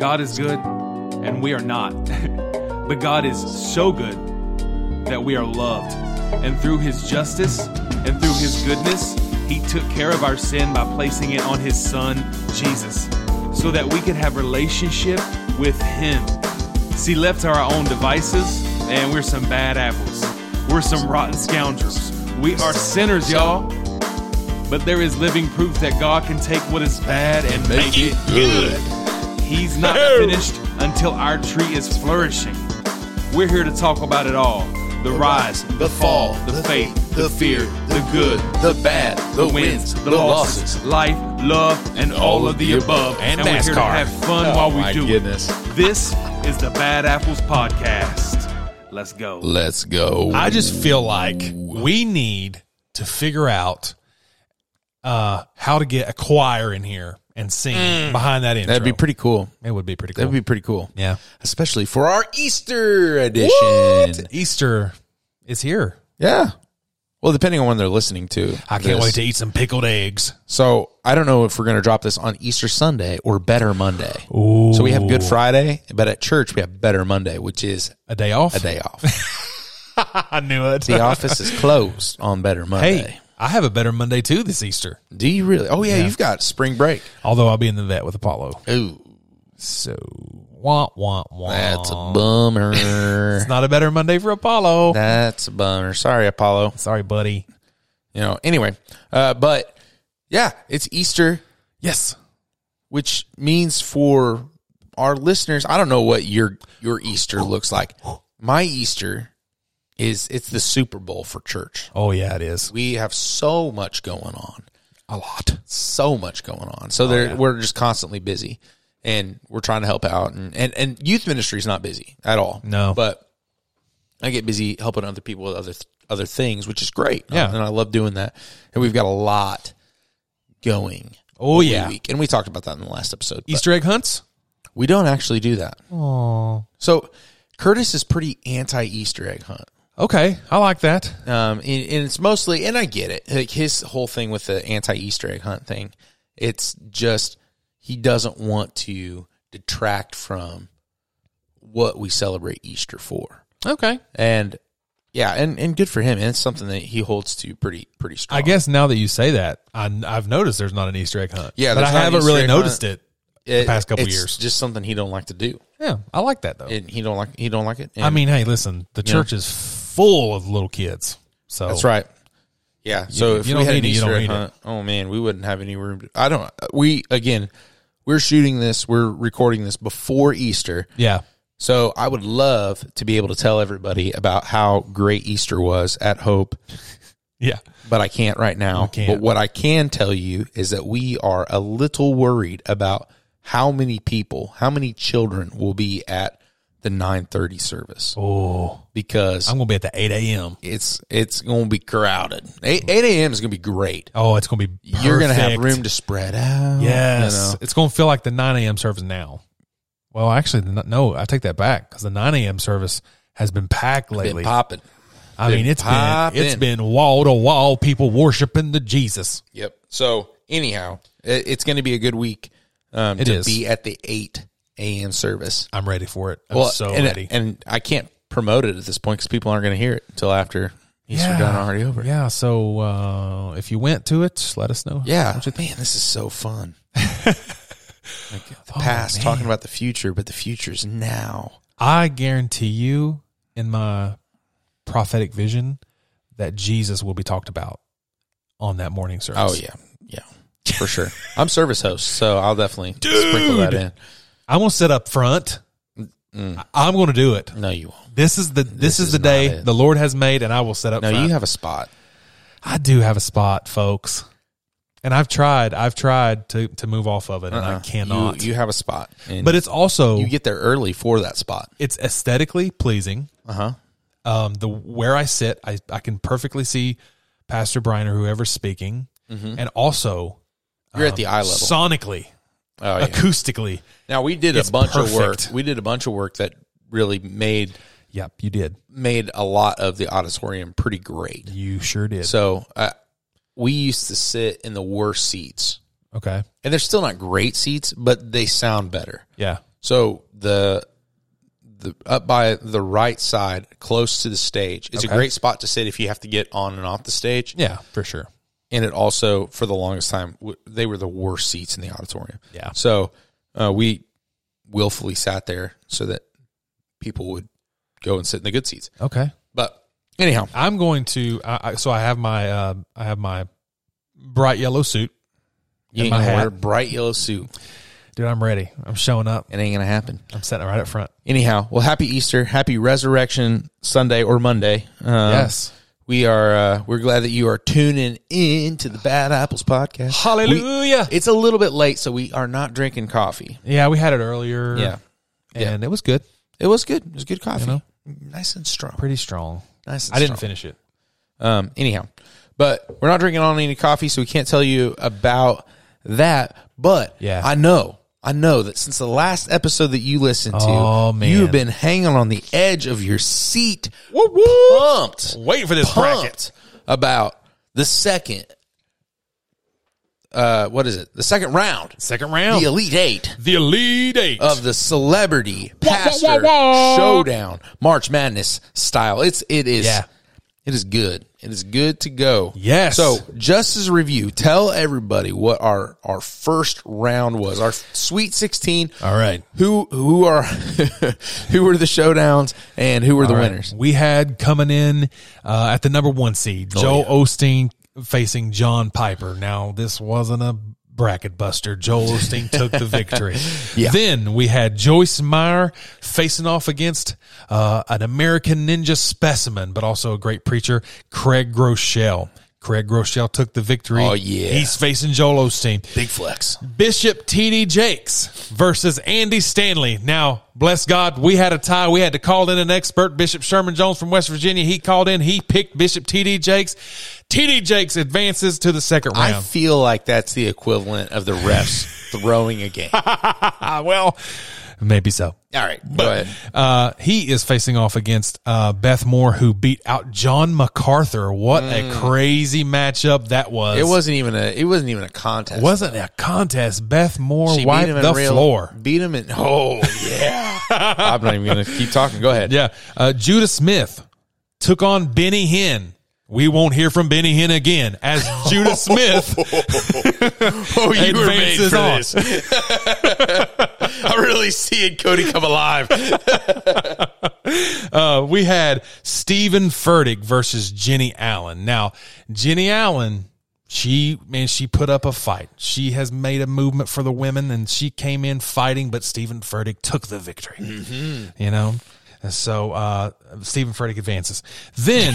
God is good, and we are not. But God is so good that we are loved. And through His justice and through His goodness, He took care of our sin by placing it on His Son, Jesus, so that we could have relationship with Him. See, left to our own devices, man, we're some bad apples. We're some rotten scoundrels. We are sinners, y'all. But there is living proof that God can take what is bad and make it good. He's not finished until our tree is flourishing. We're here to talk about it all. The rise, the fall, the faith, the fear, the good, the bad, the wins, the losses, life, love, and all of the above. And we're here to NASCAR. have fun while we do Goodness. it. This is the Bad Apples Podcast. Let's go. Let's go. I just feel like we need to figure out how to get a choir in here and sing behind that intro. That'd be pretty cool. It would be pretty cool. That'd be pretty cool. Yeah. Especially for our Easter edition. What? Easter is here. Yeah. Well, depending on when they're listening to. I can't this. wait to eat some pickled eggs. So I don't know if we're going to drop this on Easter Sunday or Better Monday. Ooh. So we have Good Friday, but at church we have Better Monday, which is A day off? a day off. I knew it. The office is closed on Better Monday. Hey, I have a better Monday too this Easter. Do you really? Oh, yeah, you've got spring break. Although I'll be in the vet with Apollo. Ooh, So, wah, wah, wah. that's a bummer. It's not a better Monday for Apollo. That's a bummer. Sorry, Apollo. Sorry, buddy. Anyway, but yeah, it's Easter, Yes. which means for our listeners, I don't know what your Easter looks like. My Easter it's the Super Bowl for church. Oh, yeah, it is. We have so much going on. A lot. So much going on. So we're just constantly busy, and we're trying to help out. And youth ministry is not busy at all. No. But I get busy helping other people with other things, which is great. Yeah. And I love doing that. And we've got a lot going. Oh, every yeah. week. And we talked about that in the last episode. Easter egg hunts? We don't actually do that. Oh. So Curtis is pretty anti-Easter egg hunt. Okay. I like that. And it's mostly, and I get it, like his whole thing with the anti-Easter egg hunt thing, it's just he doesn't want to detract from what we celebrate Easter for. Okay. And yeah, and good for him. And it's something that he holds to pretty strong. I guess now that you say that, I've noticed there's not an Easter egg hunt. Yeah, but I there's not an haven't Easter really egg noticed hunt. it the past couple it's years. just something he don't like to do. Yeah, I like that though. And he don't like it. And I mean, hey, listen, the church is full of little kids. So that's right. Yeah. So if you we don't had an need it, you Easter don't egg need hunt, oh man, we wouldn't have any room. We're shooting this, we're recording this before Easter. Yeah. So I would love to be able to tell everybody about how great Easter was at Hope, Yeah. but I can't right now. You can't. But what I can tell you is that we are a little worried about how many children will be at the 9:30 service. Oh, Because I'm going to be at the 8 a.m. it's going to be crowded. 8 a.m. is going to be great. Oh, it's going to be perfect. You're going to have room to spread out. Yes. It's going to feel like the 9 a.m. service now. Well, actually, no, I take that back because the 9 a.m. service has been packed lately. Been popping. I mean, it's been wall to wall people worshiping the Jesus. Yep. So anyhow, it's going to be a good week It to is. be at the 8 a.m. service. I'm ready for it. I'm ready. And I can't promote it at this point because people aren't going to hear it until after Easter done already over. Yeah. So if you went to it, let us know. Yeah. Man, this is so fun. Like the past, talking about the future, but the future's now. I guarantee you in my prophetic vision that Jesus will be talked about on that morning service. Oh, yeah. Yeah, for sure. I'm service host, so I'll definitely sprinkle that in. I'm going to sit up front. I'm going to do it. No, you won't. This is the is day not it. the Lord has made, and I will set up No, front. you have a spot. I do have a spot, folks. And I've tried to move off of it, and I cannot. You have a spot. And But it's also you get there early for that spot. it's aesthetically pleasing. Uh-huh. Where I sit, I can perfectly see Pastor Brian or whoever's speaking, and also You're at the eye level. sonically, Oh, yeah. acoustically. Now we did It's a bunch of work. perfect. We did a bunch of work that really made Yep, you did. a lot of the auditorium pretty great. You sure did. So we used to sit in the worst seats, Okay. and they're still not great seats, but they sound better. Yeah. So the up by the right side, close to the stage, it's a great spot to sit if you have to get on and off the stage. Yeah, for sure. And it also, for the longest time, they were the worst seats in the auditorium. Yeah. So we willfully sat there so that people would go and sit in the good seats. Okay. But anyhow, I'm going to. So I have my bright yellow suit. you ain't my gonna hat. wear a bright yellow suit. Dude, I'm ready. I'm showing up. It ain't gonna happen. I'm sitting right up front. Anyhow, well, happy Easter, happy Resurrection Sunday or Monday. Yes. We are. We're glad that you are tuning in to the Bad Apples podcast. Hallelujah. It's a little bit late, so we are not drinking coffee. Yeah, we had it earlier. Yeah, And it was good. it was good. It was good coffee. You know? Nice and strong. Pretty strong. Nice. And I didn't strong. finish it. Anyhow, but we're not drinking on any coffee, so we can't tell you about that. But Yeah. I know that since the last episode that you listened to, Oh, man. you've been hanging on the edge of your seat, pumped, Waiting for this bracket. pumped about the second. What is it? The second round, Second round. the Elite Eight The Elite Eight. of the Celebrity Pastor Showdown, March Madness style. It is. Yeah. It is good. It is good to go. Yes. So, just as a review, tell everybody what our first round was. Our Sweet 16. All right. Who are who were the showdowns and who were the winners? We had coming in at the number 1 seed, Joel Osteen facing John Piper. Now, this wasn't a bracket buster. Joel Osteen took the victory. Yeah. Then we had Joyce Meyer facing off against an American Ninja specimen, but also a great preacher, Craig Groeschel. Craig Groeschel took the victory. Oh, yeah. He's facing Joel Osteen. Big flex. Bishop T.D. Jakes versus Andy Stanley. Now, bless God, we had a tie. We had to call in an expert, Bishop Sherman Jones from West Virginia. He called in. He picked Bishop T.D. Jakes. T.D. Jakes advances to the second round. I feel like that's the equivalent of the refs throwing a game. Well, maybe so. All right, go ahead. He is facing off against Beth Moore, who beat out John MacArthur. What a crazy matchup that was! It wasn't even a contest. Wasn't a contest. Beth Moore She wiped beat him in the real, floor. Beat him in. Oh yeah. I'm not even going to keep talking. Go ahead. Yeah. Judah Smith took on Benny Hinn. We won't hear from Benny Hinn again as Judah Smith Oh, you were made advances for on. this. I'm really seeing Cody come alive. We had Stephen Furtick versus Jenny Allen. Now, Jenny Allen, she put up a fight. She has made a movement for the women, and she came in fighting, but Stephen Furtick took the victory. You know? And so Stephen Furtick advances. Then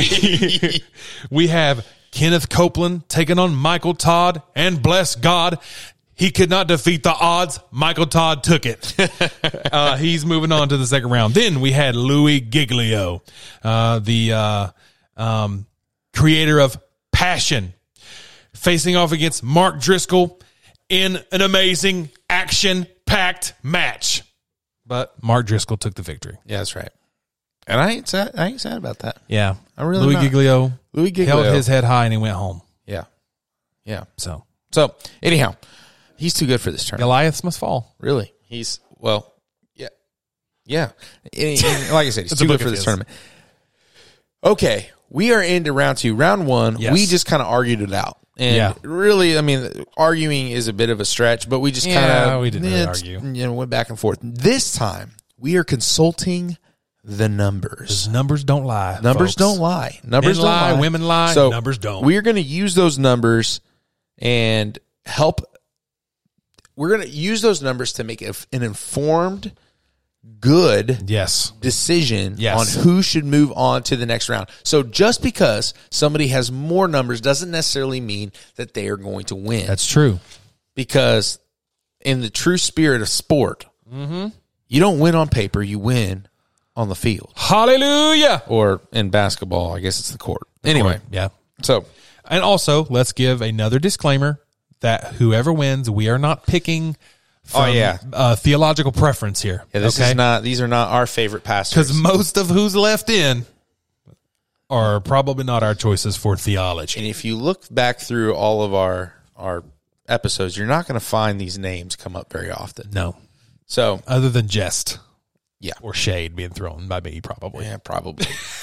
we have Kenneth Copeland taking on Michael Todd, and bless God, he could not defeat the odds. Michael Todd took it. He's moving on to the second round. Then we had Louis Giglio, the creator of Passion, facing off against Mark Driscoll in an amazing action-packed match. But Mark Driscoll took the victory. Yeah, that's right. And I ain't sad about that. Yeah. I really Louis not. Giglio held Giglio. his head high and he went home. Yeah. Yeah. So So anyhow, he's too good for this tournament. Goliaths must fall. Really? He's yeah. Yeah. And like I said, he's It's too a good book for of this his. tournament. Okay. We are into round 2. Round 1, Yes. we just kind of argued it out. And Yeah. really, I mean, arguing is a bit of a stretch, but we just kind of we didn't really argue. went back and forth. This time, we are consulting the numbers. Numbers don't lie. Numbers folks. don't lie. Numbers Men don't lie, lie. women lie, So numbers don't. We're going to use those numbers and help. We're going to use those numbers to make an informed, good Yes. decision Yes. on who should move on to the next round. So just because somebody has more numbers doesn't necessarily mean that they are going to win. That's true. Because in the true spirit of sport, you don't win on paper, you win on the field. Hallelujah. Or in basketball, I guess it's the court. Anyway, Yeah. so And also, let's give another disclaimer that whoever wins, we are not picking from theological preference here. yeah, this is not; these are not our favorite pastors. Because most of who's left in are probably not our choices for theology. And if you look back through all of our episodes, you're not going to find these names come up very often. No. So Other than jest. Yeah. Or shade being thrown by me, probably. yeah, probably.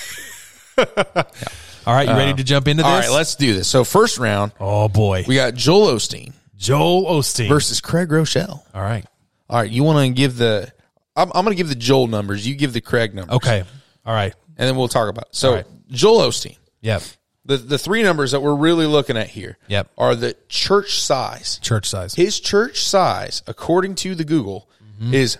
All right, you ready to jump into this? All right, let's do this. So first round, Oh, boy. we got Joel Osteen Joel Osteen. versus Craig Rochelle. All right. All right, you want to give the I'm going to give the Joel numbers. You give the Craig numbers. Okay. All right. And then we'll talk about it. So All right. Joel Osteen, Yep. the three numbers that we're really looking at here Yep. are the church size. Church size. His church size, according to the Google, is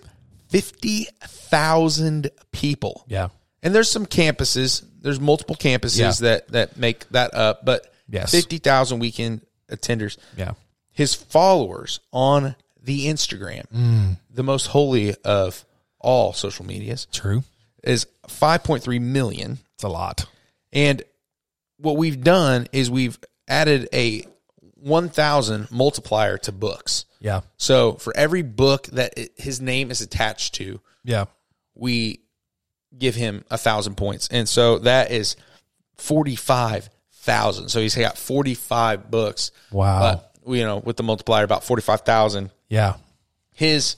50,000 people. Yeah. And there's some campuses, there's multiple campuses that make that up, but Yes. 50,000 weekend attenders. Yeah. His followers on the Instagram, the most holy of all social medias, True. is 5.3 million. It's a lot. And what we've done is we've added a 1,000 multiplier to books. Yeah. So for every book that his name is attached to, Yeah. we give him 1,000 points. And so that is 45,000. So he's got 45 books. Wow. With the multiplier, about 45,000. Yeah. His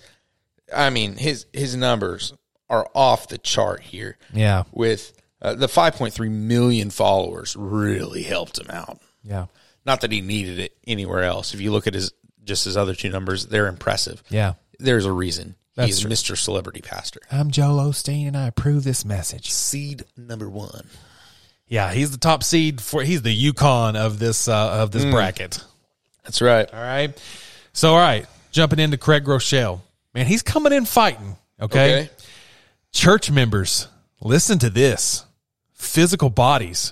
numbers are off the chart here. Yeah. With the 5.3 million followers really helped him out. Yeah. Not that he needed it anywhere else. If you look at his other two numbers, they're impressive. Yeah. There's a reason. That's He's true. Mr. Celebrity Pastor. I'm Joel Osteen, and I approve this message. Seed number 1. Yeah, he's the top seed he's the Yukon of this bracket. That's right. All right. So, all right, jumping into Craig Rochelle. Man, he's coming in fighting, okay? Church members, listen to this. Physical bodies,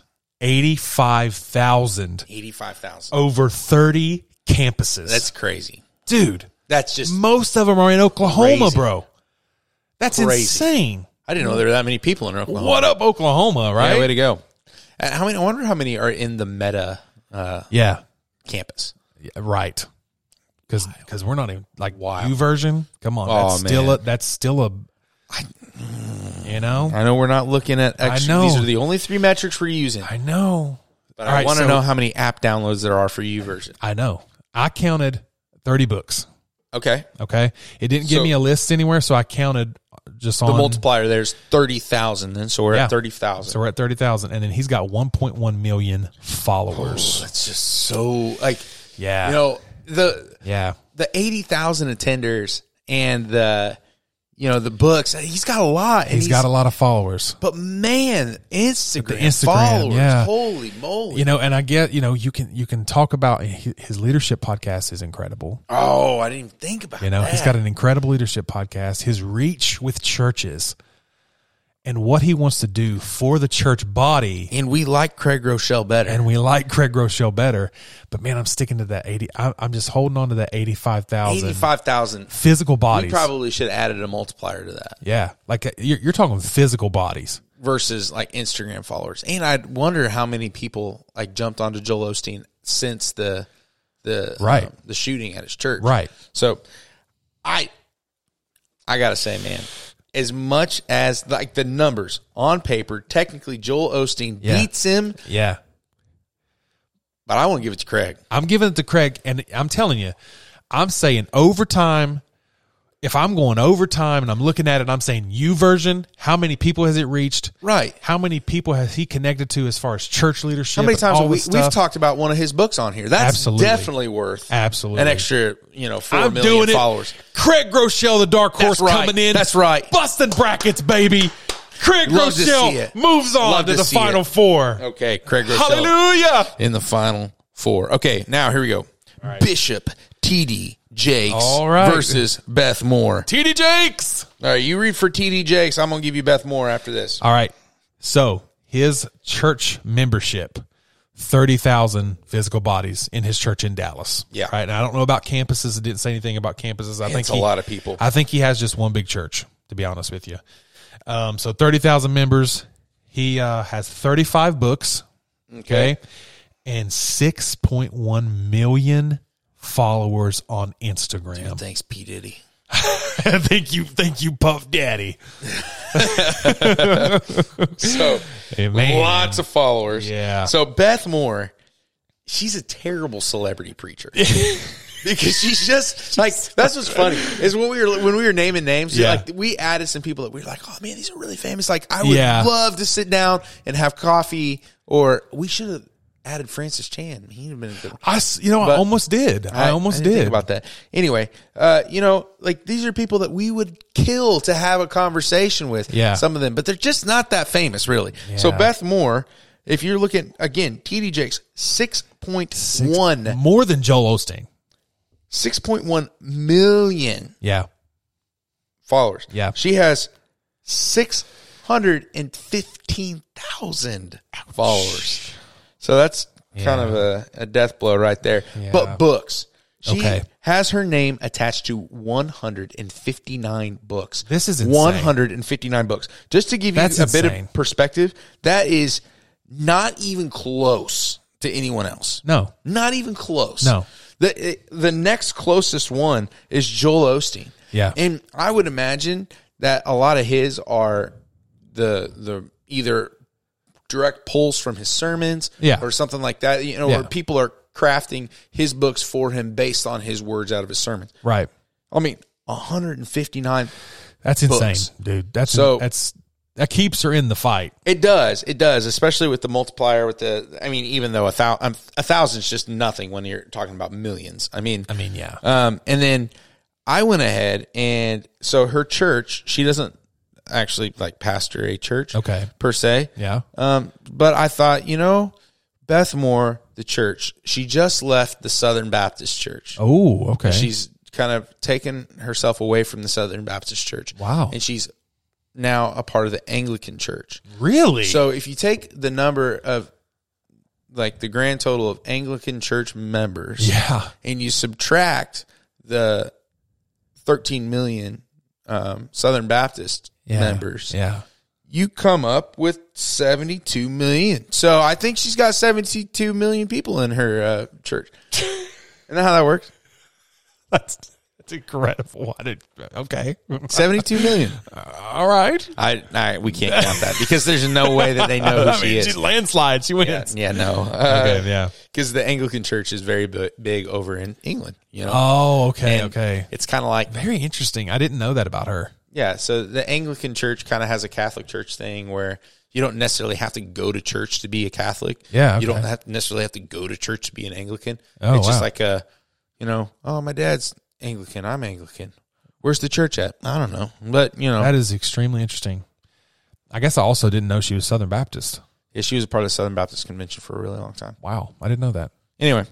85,000. 85,000. Over 30 campuses. That's crazy. Dude, That's just, most of them are in Oklahoma, Crazy. bro. That's Crazy. insane. I didn't know there were that many people in Oklahoma. What up, Oklahoma, right? Yeah, way to go. I wonder how many are in the Meta Yeah. campus. Yeah, right. Because we're not even like Wild. U version. Come on, Oh, that's still a. You know, I know we're not looking at extra. know. These are the only 3 metrics we're using. I know. But All I right, want to so- know how many app downloads there are for YouVersion. I know. I counted 30 books. Okay. Okay, it didn't give So- me a list anywhere, so I counted just The on multiplier there's 30,000 then, so we're Yeah. at 30,000. So we're at 30,000, and then he's got 1.1 million followers. That's just so Yeah, the 80,000 attenders and the books. He's got a lot. And he's got a lot of followers. But man, Instagram, Instagram, followers, yeah. holy moly! And I get you can talk about his leadership podcast is incredible. Oh, I didn't even think about that. He's got an incredible leadership podcast. His reach with churches and what he wants to do for the church body. And we like Craig Rochelle better. And we like Craig Rochelle better. But man, I'm sticking to that 80. I'm just holding on to that 85,000 85,000 physical bodies. We probably should have added a multiplier to that Yeah. Like you're talking physical bodies. versus like Instagram followers. And I wonder how many people jumped onto Joel Osteen since the Right. the shooting at his church. Right. So I gotta say, man, as much as the numbers on paper, technically Joel Osteen beats him, Yeah. but I want to give it to Craig. I'm giving it to Craig, and I'm telling you, I'm saying overtime. If I'm going overtime and I'm looking at it, I'm saying YouVersion, how many people has it reached? Right. How many people has he connected to as far as church leadership? How many and times all have this we've stuff? talked about one of his books on here? That's Absolutely. definitely worth Absolutely. an extra, 4 I'm million doing it. followers. Craig Rochelle, the dark horse, That's right. coming in. That's right. Busting brackets, baby. Craig Love to see Rochelle it. moves on Love to to the see Final it. Four. Okay, Craig Rochelle Hallelujah. in the Final Four. Okay, now here we go. right. Bishop T.D. Jakes All right. versus Beth Moore. T.D. Jakes. All right, you read for T.D. Jakes. I'm going to give you Beth Moore after this. All right. So his church membership, 30,000 physical bodies in his church in Dallas. Yeah. Right. And I don't know about campuses. It didn't say anything about campuses. I think It's a lot of people. I think he has just one big church, to be honest with you. So 30,000 members. He has 35 books. Okay. And 6.1 million followers on Instagram. Thanks, P. Diddy. Thank you, Puff Daddy. So, Hey, man. lots of followers. Yeah. So, Beth Moore, she's a terrible celebrity preacher. because she's just like, that's what's funny is when we were naming names, Yeah. like we added some people that we were like, oh man, these are really famous. Like I would Yeah. love to sit down and have coffee, or we should have added Francis Chan. He'd have been a good one. I But almost did. I almost didn't did. think about that. Anyway, like these are people that we would kill to have a conversation with. Yeah. Some of them, but they're just not that famous, really. So Yeah. Beth Moore, if you're looking again, TD Jakes 6.1 More than Joel Osteen. 6.1 million Yeah. followers. Yeah. She has 615,000 followers. So that's kind of a death blow right there. Yeah. But books. She Okay. has her name attached to 159 books. This is insane. 159 books. Just to give you That's a bit insane. of perspective, that is not even close to anyone else. No. Not even close. No. The next closest one is Joel Osteen. Yeah. And I would imagine that a lot of his are the either direct pulls from his sermons, Yeah. or something like that, Yeah. where people are crafting his books for him based on his words out of his sermons. Right. I mean, 159. That's insane, Books. dude. That keeps her in the fight. It does, especially with the multiplier. Even though 1,000 is just nothing when you're talking about millions. I mean, Yeah. And then I went ahead, and so her church, she doesn't actually like pastor a church, Okay. per se. Yeah. But I thought, Beth Moore, the church, she just left the Southern Baptist Church. Oh, okay. She's kind of taken herself away from the Southern Baptist Church. Wow. And she's now a part of the Anglican Church. Really? So if you take the number of, like, the grand total of Anglican Church members, yeah. and you subtract the 13 million Southern Baptist members, Yeah. you come up with 72 million. So I think she's got 72 million people in her church. Isn't that how that works? That's incredible. Okay. 72 million. All right. We can't count that because there's no way that they know who she is. She's landslide. She wins. Yeah, no. Okay, yeah. Because the Anglican Church is very big over in England. Oh, okay, And okay. It's kind of like, Very interesting. I didn't know that about her. yeah, so the Anglican Church kind of has a Catholic Church thing where you don't necessarily have to go to church to be a Catholic. Yeah, You okay. don't necessarily have to go to church to be an Anglican. Oh, it's just wow. like my dad's Anglican, I'm Anglican. Where's the church at? I don't know. But, That is extremely interesting. I guess I also didn't know she was Southern Baptist. yeah, she was a part of the Southern Baptist Convention for a really long time. Wow. I didn't know that. Anyway,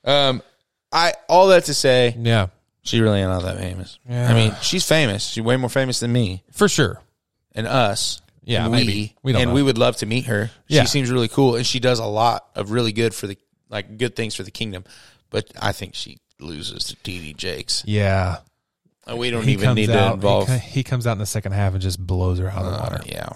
all that to say, Yeah. she's really not that famous. Yeah. I mean, she's famous. She's way more famous than me For sure. and us. Yeah, and maybe. We don't know. we would love to meet her. Yeah. She seems really cool, and she does a lot of really good good things for the kingdom. But I think she loses to TD Jakes. Yeah. We don't He even comes need to out. involve. He comes out in the second half and just blows her out of the water. Yeah,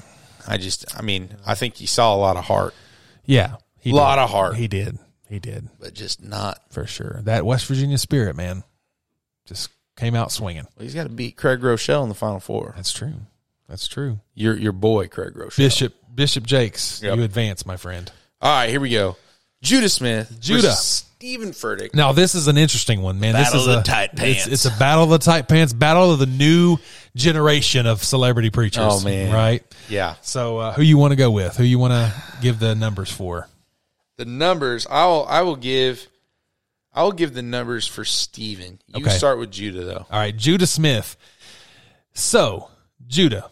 I think you saw a lot of heart, Yeah. He Lot did. of heart. He did. He did. but just not. For sure. That West Virginia spirit, man, just came out swinging. Well, he's got to beat Craig Rochelle in the Final Four. That's true. That's true. Your boy, Craig Rochelle. Bishop Jakes, Yep. you advance, my friend. All right, here we go. Judah Smith. Judah. versus Stephen Furtick. Now, this is an interesting one, man. Battle this is of the tight pants. It's a battle of the tight pants, battle of the new generation of celebrity preachers. Oh, man. Right? Yeah. So, who you want to go with? Who you want to give the numbers for? The numbers, I will give the numbers for Stephen. You Okay. start with Judah, though. All right, Judah Smith. So, Judah.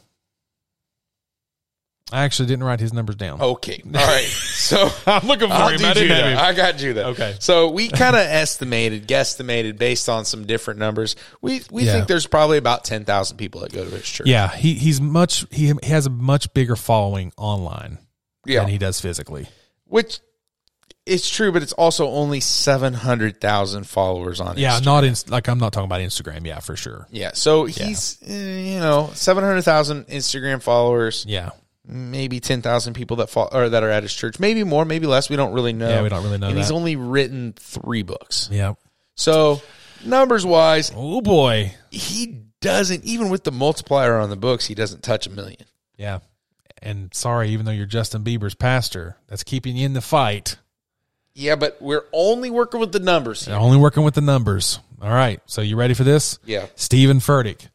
I actually didn't write his numbers down. Okay. All right. So I'm looking for I'll him. do I didn't Judah. have him. I got Judah. Okay. So we kind of guesstimated based on some different numbers. We Yeah. think there's probably about 10,000 people that go to his church. Yeah, he has a much bigger following online than he does physically. Which it's true, but it's also only 700,000 followers on Yeah, Instagram. I'm not talking about Instagram. Yeah, for sure. Yeah. So he's 700,000 Instagram followers. Yeah, Maybe 10,000 people that that are at his church. Maybe more, maybe less. We don't really know. Yeah, we don't really know And he's that. only written 3 books. yeah. So numbers wise, Oh boy. he doesn't, even with the multiplier on the books, he doesn't touch 1 million. Yeah, and sorry, even though you're Justin Bieber's pastor, that's keeping you in the fight. Yeah, but we're only working with the numbers here. They're only working with the numbers. All right. So you ready for this? Yeah. Stephen Furtick,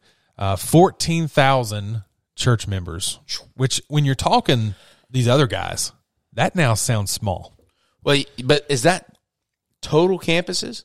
14,000 church members, which when you're talking these other guys, that now sounds small. Well, but is that total campuses?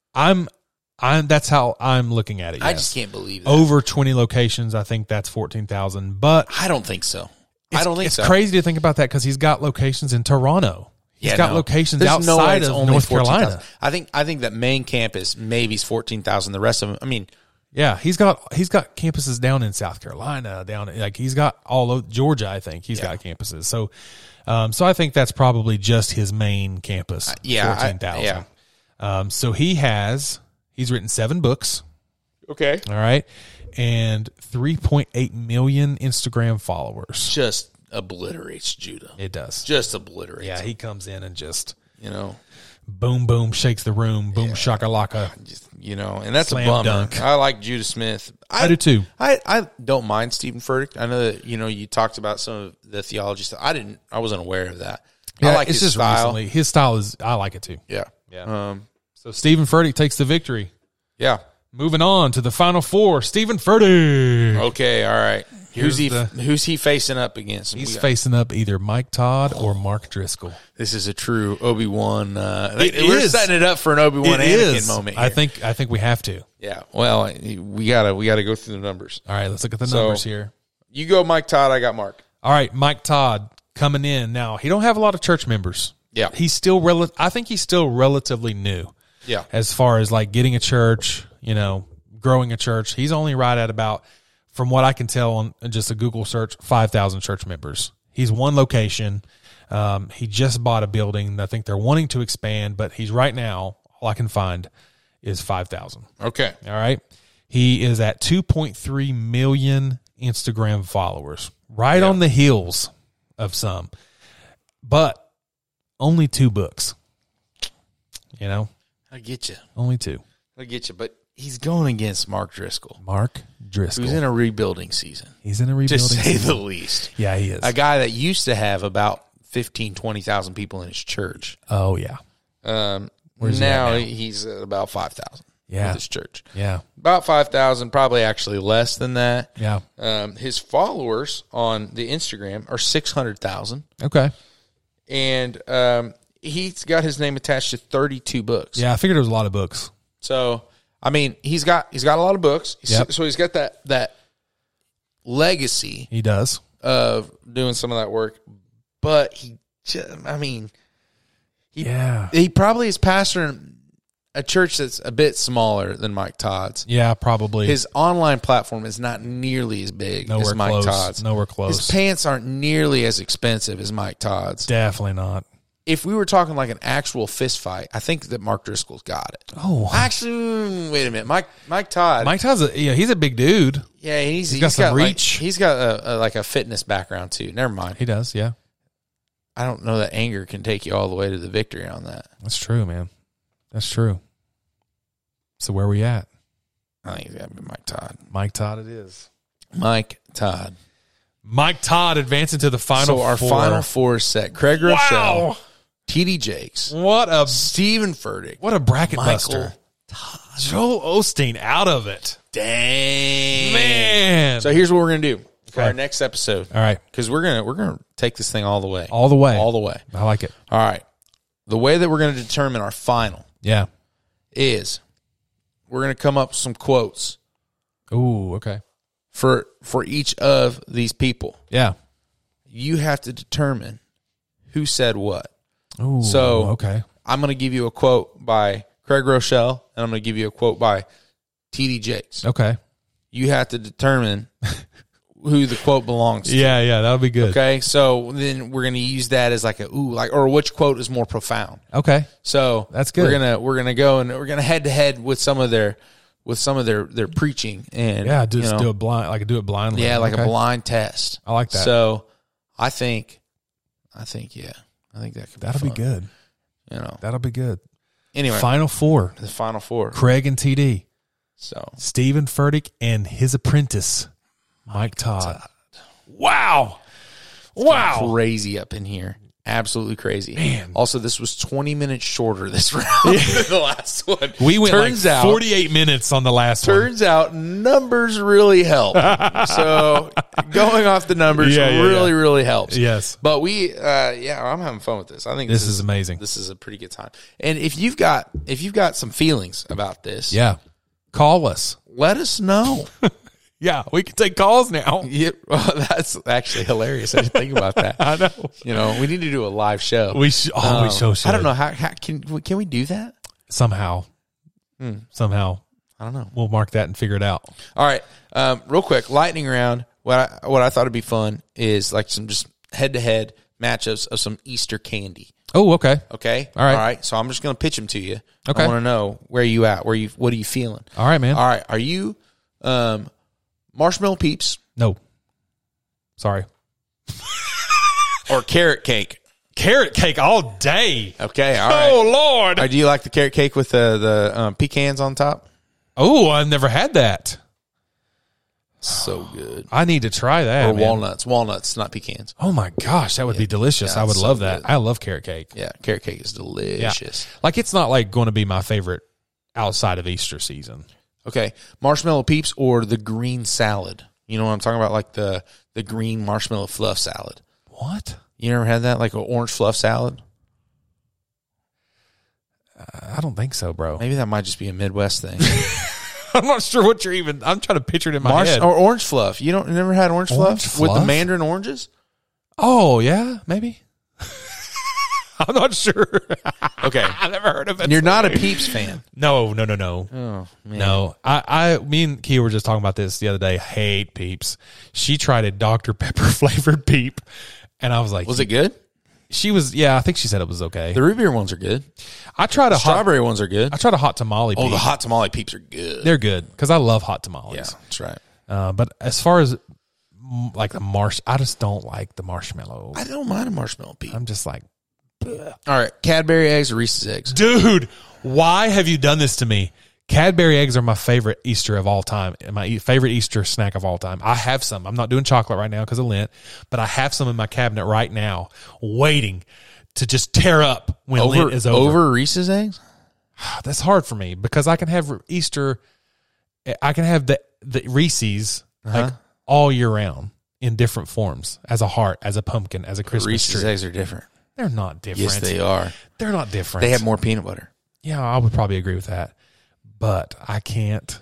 That's how I'm looking at it. I yes. just can't believe that. Over 20 locations. I think that's 14,000, but I don't think so. it's crazy to think about that because he's got locations in Toronto. He's got locations There's no way outside it's of only North 14,000. Carolina. I think that main campus maybe is 14,000. The rest of them, I mean, Yeah, he's got campuses down in South Carolina, he's got all over Georgia. I think he's got campuses. So, so I think that's probably just his main campus. 14,000. So he's written 7 books. Okay. All right, and 3.8 million Instagram followers. Just obliterates Judah. It does. Just obliterates. Yeah, he comes in and just boom, boom, shakes the room, boom, shakalaka. And that's Slam a bummer. dunk. I like Judah Smith. I do too. I don't mind Stephen Furtick. I know that you talked about some of the theology stuff. I wasn't aware of that. Yeah, I like it's his just style. recently. His style I like it too. Yeah. Yeah. So Stephen Furtick takes the victory. Yeah. Moving on to the Final Four, Stephen Furtick. Okay. All right. Who's Here's he facing up against? He's facing up either Mike Todd or Mark Driscoll. This is a true Obi-Wan. It we're is. setting it up for an Obi-Wan Anakin moment here. I think we have to. Yeah. Well, we gotta go through the numbers. All right, let's look at the numbers here. You go, Mike Todd. I got Mark. All right, Mike Todd coming in now. He don't have a lot of church members. Yeah. He's still I think he's still relatively new. Yeah. As far as like getting a church, growing a church, he's only right at about, from what I can tell on just a Google search, 5,000 church members. He's one location. He just bought a building. I think they're wanting to expand, but he's right now, all I can find is 5,000. Okay. All right. He is at 2.3 million Instagram followers, right on the heels of some, but only 2 books. I get you. Only 2. I get you. But he's going against Mark Driscoll. Mark Driscoll. Who's in a rebuilding season. He's in a rebuilding To say season. the least. Yeah, he is. A guy that used to have about 15,000, 20,000 people in his church. Oh, yeah. Where's he at Now now? he's at about 5,000 Yeah. with his church. Yeah. About 5,000, probably actually less than that. Yeah. His followers on the Instagram are 600,000. Okay. And he's got his name attached to 32 books. Yeah, I figured it was a lot of books. So, I mean, he's got a lot of books. Yep. So he's got that legacy He does. of doing some of that work. But he probably is pastoring a church that's a bit smaller than Mike Todd's. Yeah, probably. His online platform is not nearly as big Nowhere as Mike close. Todd's. Nowhere close. His pants aren't nearly as expensive as Mike Todd's. Definitely not. If we were talking like an actual fist fight, I think that Mark Driscoll's got it. Oh, Actually, wait a minute. Mike Todd. Mike Todd's he's a big dude. Yeah, he's got some reach. He's got a fitness background too. Never mind. He does, yeah. I don't know that anger can take you all the way to the victory on that. That's true, man. That's true. So where are we at? I think it's got to be Mike Todd. Mike Todd it is. Mike Todd. Mike Todd advancing to the Final So our Four. Final Four is set. Craig Rochelle, T.D. Jakes, What a Stephen Furtick, what a bracket Michael buster. Todd. Joel Osteen out of it. Dang. Man. So here's what we're going to do for Okay. our next episode. All right. Because we're gonna take this thing all the way. All the way. All the way. I like it. All right. The way that we're going to determine our final Yeah. is we're going to come up with some quotes Ooh, okay. for each of these people. Yeah. You have to determine who said what. Ooh, So okay. I'm going to give you a quote by Craig Rochelle, and I'm going to give you a quote by T.D. Jakes. Okay. You have to determine who the quote belongs to. Yeah, that'll be good. Okay, so then we're going to use that as like or which quote is more profound. Okay. So That's good. We're gonna go and we're gonna head to head with some of their preaching and Yeah, do it blind, do it blindly. yeah, like Okay. a blind test. I like that. So I think that could That'll be good. You know. That'll be good. Anyway, Final Four. the Final Four. Craig and TD. So Stephen Furtick and his apprentice, Mike Todd. Wow. crazy up in here. absolutely crazy. Man. Also, this was 20 minutes shorter this round than the last one. We went turns like out, 48 minutes on the last one. Turns out numbers really help. So going off the numbers really helps. Yes. But I'm having fun with this. I think This is amazing. This is a pretty good time. And if you've got some feelings about this, Yeah. Call us. let us know. Yeah, we can take calls now. Yeah, well, that's actually hilarious. I didn't think about that. I know. We need to do a live show. We should. Oh, we so should. I don't know how can we do that? Somehow. Somehow. I don't know. We'll mark that and figure it out. All right, real quick, lightning round. What I thought would be fun is like some just head-to-head matchups of some Easter candy. Oh, okay. Okay, All right. all right. So I'm just going to pitch them to you. Okay. I want to know where you at. What are you feeling? All right, man. All right. Are you marshmallow peeps No. Sorry. or carrot cake? Carrot cake all day. Okay. All right. Oh, Lord. All right, do you like the carrot cake with the pecans on top? Oh, I've never had that. So good. I need to try that. Or man. walnuts, not pecans. Oh, my gosh. That would be delicious. Yeah, I would it's so love that. good. I love carrot cake. Yeah, carrot cake is delicious. Like, it's not like going to be my favorite outside of Easter season. Okay, marshmallow peeps or the green salad. You know what I'm talking about? Like the green marshmallow fluff salad. What? You never had that? Like an orange fluff salad? I don't think so, bro. Maybe that might just be a Midwest thing. I'm not sure what you're even. I'm trying to picture it in my head. Or orange fluff. You never had orange Orange fluff with the fluff? mandarin oranges? Oh, yeah, maybe. I'm not sure. Okay. I never heard of it. You're not a Peeps fan. No. Oh, man. No. Me and Kia were just talking about this the other day. Hate Peeps. She tried a Dr. Pepper flavored Peep, and I was like, Was it good? She was, yeah, I think she said it was okay. The root beer ones are good. I tried a Strawberry ones are good. I tried a hot tamale Peep. Oh, the hot tamale Peeps are good. They're good because I love hot tamales. Yeah, that's right. But as far as like I just don't like the marshmallow. I don't mind a marshmallow Peep. I'm just like, All right, Cadbury eggs or Reese's eggs? dude, why have you done this to me? Cadbury eggs are my favorite Easter of all time. My favorite Easter snack of all time. I have some. I'm not doing chocolate right now because of Lent, but I have some in my cabinet right now waiting to just tear up when Lent is over. Over Reese's eggs? That's hard for me because I can have Easter. I can have the Reese's like all year round in different forms, as a heart, as a pumpkin, as a Christmas Reese's tree. eggs are different. They're not different. Yes, they are. They're not different. They have more peanut butter. Yeah, I would probably agree with that. But I can't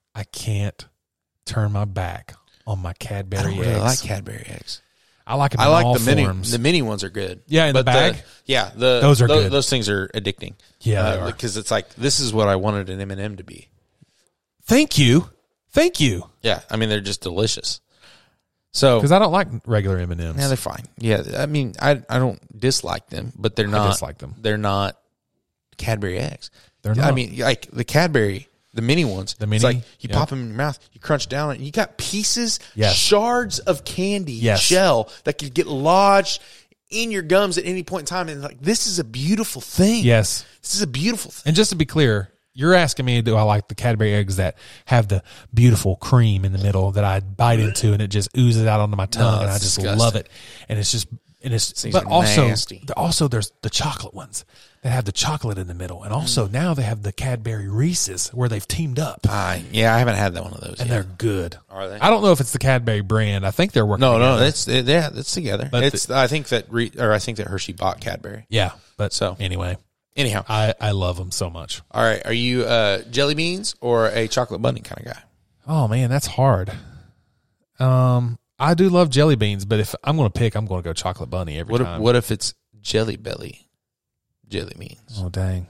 turn my back on my Cadbury I don't eggs. really like Cadbury eggs. I like them I in like all the mini. forms. The mini ones are good. Yeah, in the bag? Those are good. Those things are addicting. Yeah, they are. Because it's like this is what I wanted an M&M to be. Thank you. Yeah, I mean they're just delicious. So Because I don't like regular M&Ms. yeah, they're fine. Yeah, I mean I don't dislike them, but they're not. I dislike them. They're not Cadbury eggs. They're not. I mean, like the Cadbury, the mini ones. The mini, it's like you yeah. pop them in your mouth, you crunch down on it, and you got pieces, Yes. shards of candy Yes. shell that could get lodged in your gums at any point in time. And like, this is a beautiful thing. Yes. This is a beautiful thing. And just to be clear, you're asking me, do I like the Cadbury eggs that have the beautiful cream in the middle that I bite into and it just oozes out onto my tongue and I that's just disgusting. love it. And it's just, things but are also, nasty. also there's the chocolate ones that have the chocolate in the middle. And also now they have the Cadbury Reese's where they've teamed up Yeah, I haven't had that one of those and yet. they're good. Are they? I don't know if it's the Cadbury brand. I think they're working No, together. that's together. But It's I think that Hershey bought Cadbury. Yeah. But So. anyway, Anyhow, I love them so much. all right. Are you jelly beans or a chocolate bunny kind of guy? Oh man, that's hard. I do love jelly beans, but if I'm going to pick, I'm going to go chocolate bunny every time. What if it's Jelly Belly jelly beans? Oh dang!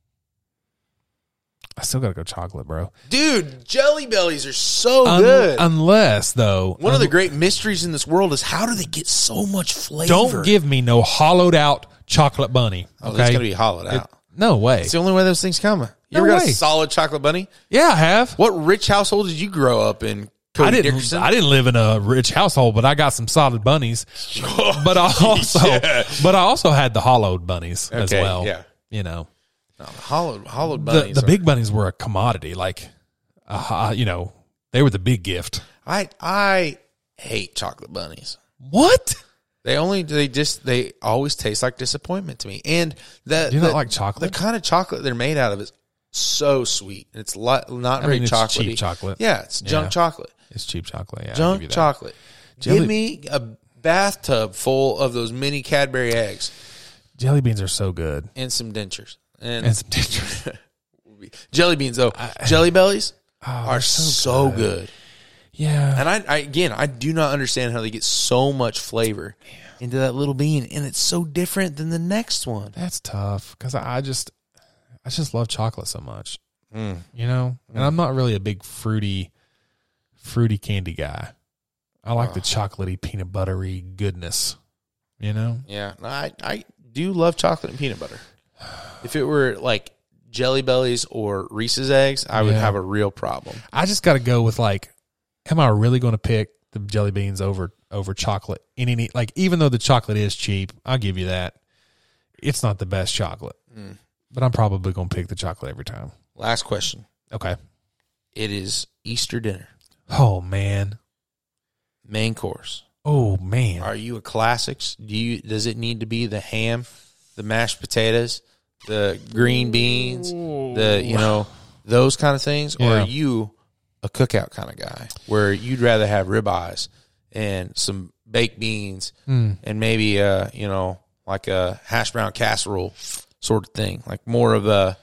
I still got to go chocolate, bro. Dude, Jelly Bellies are so good. Unless though, One of the great mysteries in this world is how do they get so much flavor? don't give me no hollowed out chocolate bunny. Oh, Okay, it's gonna be hollowed out. no way. It's the only way those things come. You No ever got way. a solid chocolate bunny? Yeah, I have. What rich household did you grow up in? Cody I Dickerson? didn't live in a rich household, but I got some solid bunnies. But I also had the hollowed bunnies as Okay, well. yeah. You know, No, hollowed the bunnies. big bunnies were a commodity. Like, they were the big gift. I hate chocolate bunnies. What? They always taste like disappointment to me. And Do you not like chocolate? The kind of chocolate they're made out of is so sweet. It's not very it's chocolatey. cheap chocolate. Yeah, it's junk chocolate. It's cheap chocolate. Yeah, I'll give Junk you that. chocolate. Jelly- Give me a bathtub full of those mini Cadbury eggs Jelly beans are so good. and some dentures. And And some dentures. jelly beans, though. Jelly Bellies are they're so good. Yeah. And I do not understand how they get so much flavor into that little bean, and it's so different than the next one. That's tough because I just love chocolate so much, you know. And I'm not really a big fruity candy guy. I like the chocolatey, peanut buttery goodness, you know. Yeah, I do love chocolate and peanut butter. If it were like Jelly Bellies or Reese's eggs, I would have a real problem. I just got to go with like, am I really going to pick the jelly beans over chocolate? Even though the chocolate is cheap, I'll give you that. It's not the best chocolate, but I'm probably going to pick the chocolate every time. Last question. Okay. It is Easter dinner. Oh man. Main course. Oh man. Are you a classics? Does it need to be the ham, the mashed potatoes, the green beans, those kind of things? Yeah. Or are you a cookout kind of guy where you'd rather have ribeyes and some baked beans and maybe like a hash brown casserole sort of thing, like more of a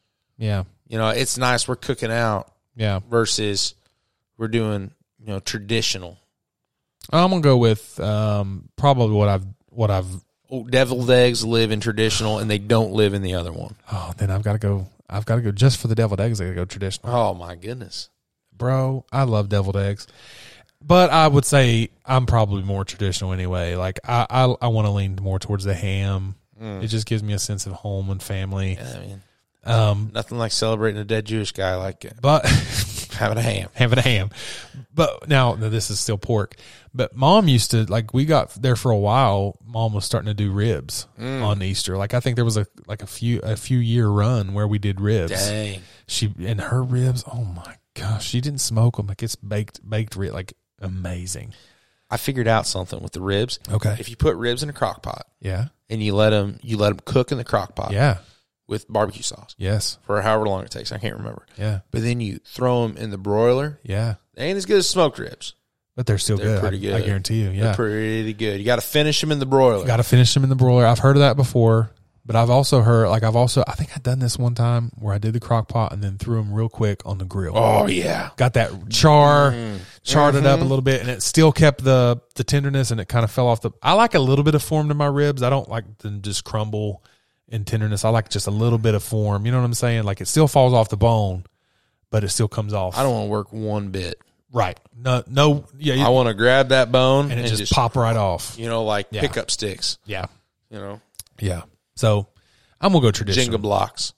it's nice we're cooking out versus we're doing traditional. I'm gonna go with probably what I've. Deviled eggs live in traditional and they don't live in the other one. Oh, then I've got to go just for the deviled eggs. I got to go traditional. Oh my goodness, bro! I love deviled eggs, but I would say I'm probably more traditional anyway. Like I want to lean more towards the ham. It just gives me a sense of home and family. Yeah, I mean, nothing like celebrating a dead Jewish guy like but having a ham. Having a ham. But now this is still pork. But Mom used to, like, we got there for a while. Mom was starting to do ribs on Easter. Like, I think there was a few year run where we did ribs. Dang. And her ribs, oh my gosh, she didn't smoke them. Like, it's baked rib, like amazing. I figured out something with the ribs. Okay. If you put ribs in a crock pot, yeah, and you let them cook in the crock pot, yeah, with barbecue sauce, yes, for however long it takes, I can't remember, yeah, but then you throw them in the broiler, yeah, they ain't as good as smoked ribs, but they're still good. Pretty good. I guarantee you, yeah, they're pretty good. You got to finish them in the broiler. Got to finish them in the broiler. I've heard of that before. But I've also heard, I think I've done this one time where I did the crock pot and then threw them real quick on the grill. Oh, yeah. Got that charred it up a little bit, and it still kept the tenderness, and it kind of fell off I like a little bit of form to my ribs. I don't like them just crumble in tenderness. I like just a little bit of form. You know what I'm saying? Like, it still falls off the bone, but it still comes off. I don't want to work one bit. Right. No. Yeah. I want to grab that bone and it just pop right off. Like pickup sticks. Yeah. Yeah. So I'm going to go traditional. Jenga blocks.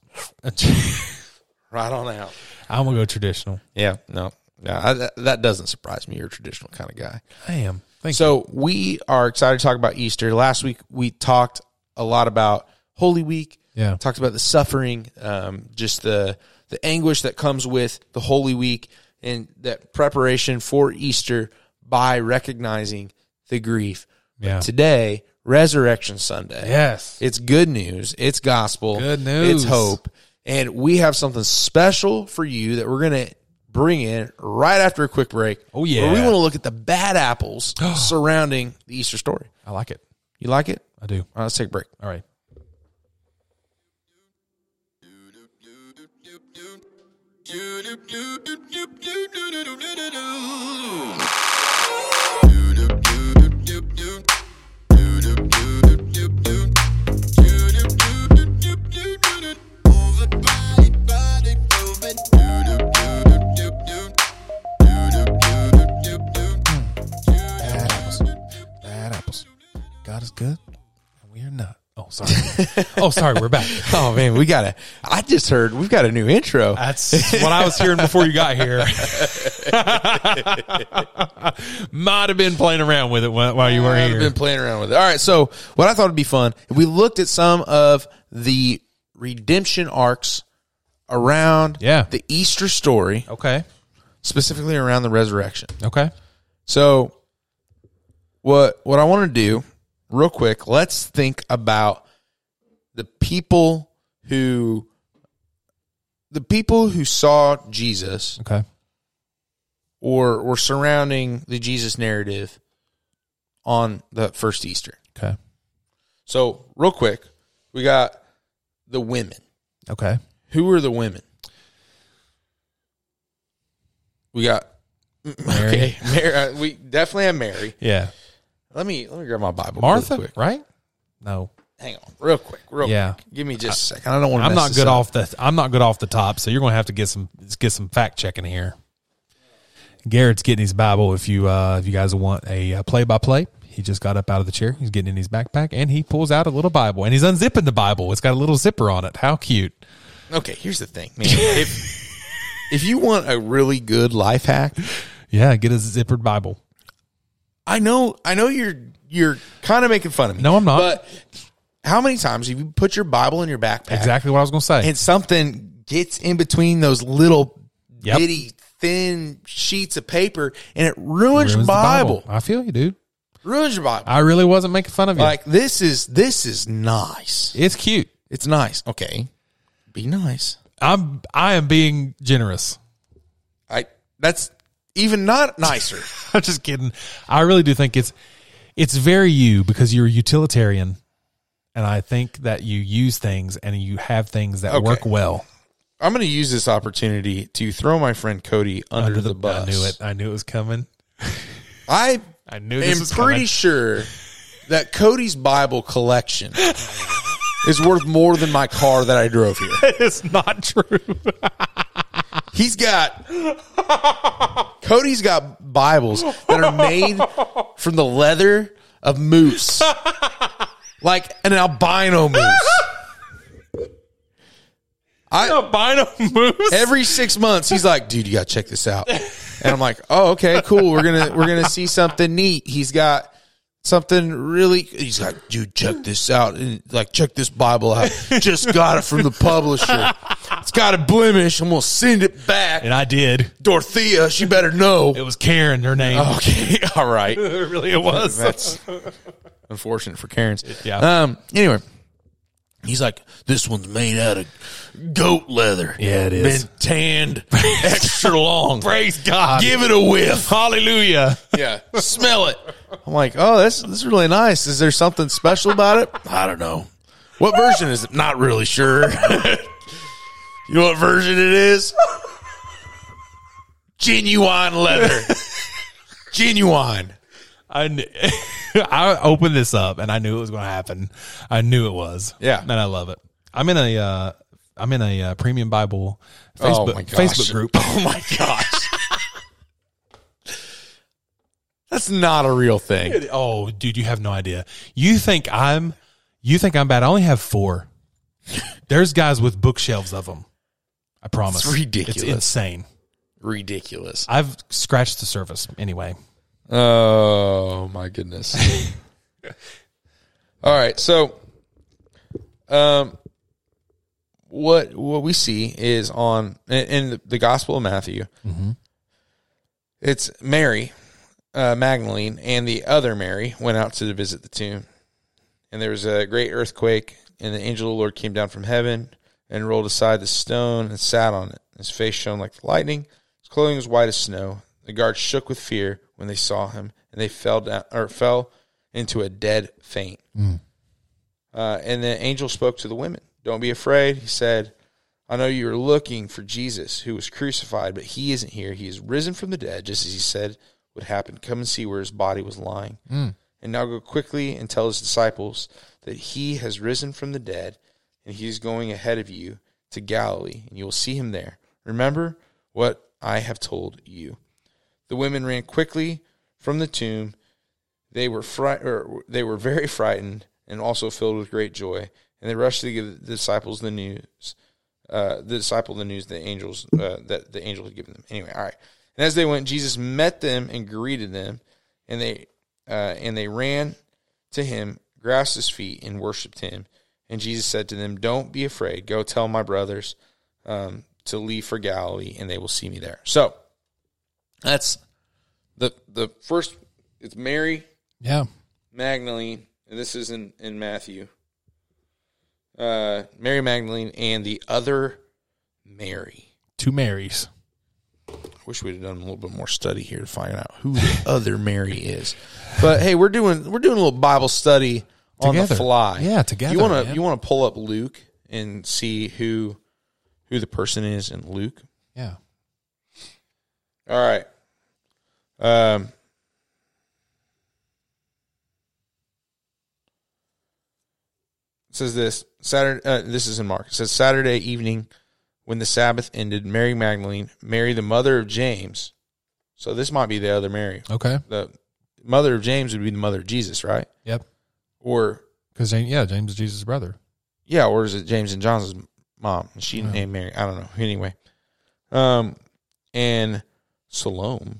Right on out. I'm going to go traditional. Yeah. No. Yeah, that doesn't surprise me. You're a traditional kind of guy. I am. Thank you. So we are excited to talk about Easter. Last week we talked a lot about Holy Week. Yeah. Talked about the suffering, just the anguish that comes with the Holy Week and that preparation for Easter by recognizing the grief. Yeah. But today, Resurrection Sunday. Yes. It's good news. It's gospel. Good news. It's hope. And we have something special for you that we're going to bring in right after a quick break. Oh, yeah. Where we want to look at the bad apples surrounding the Easter story. I like it. You like it? I do. All right, let's take a break. All right. Bad apples. God is good, and we are not. Oh, sorry. Sorry. We're back. Oh, man, I just heard we've got a new intro. That's what I was hearing before you got here. Might have been playing around with it while you were here. I've been playing around with it. All right, so what I thought would be fun, if we looked at some of the redemption arcs around the Easter story. Okay. Specifically around the resurrection. Okay. So what I want to do real quick, let's think about the people who saw Jesus Okay. or were surrounding the Jesus narrative on the first Easter. Okay. So, real quick, we got the women. Okay. Who are the women? We got Mary. Okay, Mary. We definitely have Mary. Yeah. Let me grab my Bible. Martha, really quick. right? No. Hang on, real quick. Yeah. Quick. Give me just a second. I don't want to. I'm not good off the top, so you're going to have to get some fact checking here. Garrett's getting his Bible. If you guys want a play-by-play, he just got up out of the chair. He's getting in his backpack, and he pulls out a little Bible, and he's unzipping the Bible. It's got a little zipper on it. How cute! Okay, here's the thing, man. If you want a really good life hack, Yeah, get a zippered Bible. I know you're kind of making fun of me. No, I'm not. But how many times have you put your Bible in your backpack? Exactly what I was going to say. And something gets in between those little Yep. bitty thin sheets of paper, and it ruins your Ruins the Bible. I feel you, dude. Ruins your Bible. I really wasn't making fun of you. Like this is nice. It's cute. It's nice. Okay, be nice. I am being generous. That's even not nicer. I'm just kidding. I really do think it's very you because you're a utilitarian, and I think that you use things and you have things that Okay. work well. I'm going to use this opportunity to throw my friend Cody under the bus. I knew it. I knew it was coming. I knew this am was pretty coming. sure that Cody's Bible collection is worth more than my car that I drove here. It's not true. Cody's got Bibles that are made from the leather of moose, like an albino moose. Albino moose. Every 6 months, he's like, "Dude, you gotta check this out." And I'm like, "Oh, okay, cool. We're gonna see something neat." He's got something really. He's like, "Dude, check this out," and like, check this Bible out. Just got it from the publisher. It's got a blemish. I'm gonna send it back. And I did. Dorothea, she better know. It was Karen, her name. Okay, all right. Really, it was. That's unfortunate for Karens. Yeah. Anyway, he's like, "This one's made out of goat leather. Yeah, it is. Been tanned extra long. Praise God. Give it a whiff. Hallelujah. Yeah, smell it." I'm like, "Oh, this is really nice. Is there something special about it?" "I don't know. What version is it?" "Not really sure." "You know what version it is?" "Genuine leather." Genuine. I opened this up and I knew it was going to happen. I knew it was. Yeah. And I love it. I'm in a Premium Bible Oh my gosh. Facebook group. Oh my gosh. That's not a real thing. Oh, dude, you have no idea. You think I'm bad? I only have 4. There's guys with bookshelves of them. I promise. It's ridiculous. It's insane. Ridiculous. I've scratched the surface anyway. Oh my goodness. All right, so what we see is in the Gospel of Matthew. Mm-hmm. It's Mary Magdalene and the other Mary went out to visit the tomb, and there was a great earthquake, and the angel of the Lord came down from heaven and rolled aside the stone and sat on it. His face shone like the lightning. His clothing was white as snow. The guards shook with fear when they saw him, and they fell into a dead faint. And the angel spoke to the women. "Don't be afraid," he said. "I know you are looking for Jesus, who was crucified, but he isn't here. He is risen from the dead, just as he said would happen. Come and see where his body was lying. And now go quickly and tell his disciples that he has risen from the dead, and he is going ahead of you to Galilee, and you will see him there. Remember what I have told you." The women ran quickly from the tomb. They were very frightened and also filled with great joy, and they rushed to give the disciples the news. The angels that the angel had given them. Anyway, all right. And as they went, Jesus met them and greeted them, and they ran to him, grasped his feet, and worshipped him. And Jesus said to them, "Don't be afraid. Go tell my brothers to leave for Galilee, and they will see me there." So that's the first. It's Mary Yeah. Magdalene and this is in Matthew. Mary Magdalene and the other Mary. 2 Marys. I wish we'd have done a little bit more study here to find out who the other Mary is. But hey, we're doing a little Bible study on Together. the fly. Yeah, together. You want to pull up Luke and see who the person is in Luke? Yeah. All right. It says this Saturday. This is in Mark. It says Saturday evening, when the Sabbath ended, Mary Magdalene, Mary the mother of James. So this might be the other Mary. Okay. The mother of James would be the mother of Jesus, right? Yep. Or Because, James is Jesus' brother. yeah, or is it James and John's mom? She named Mary. I don't know. Anyway, and Salome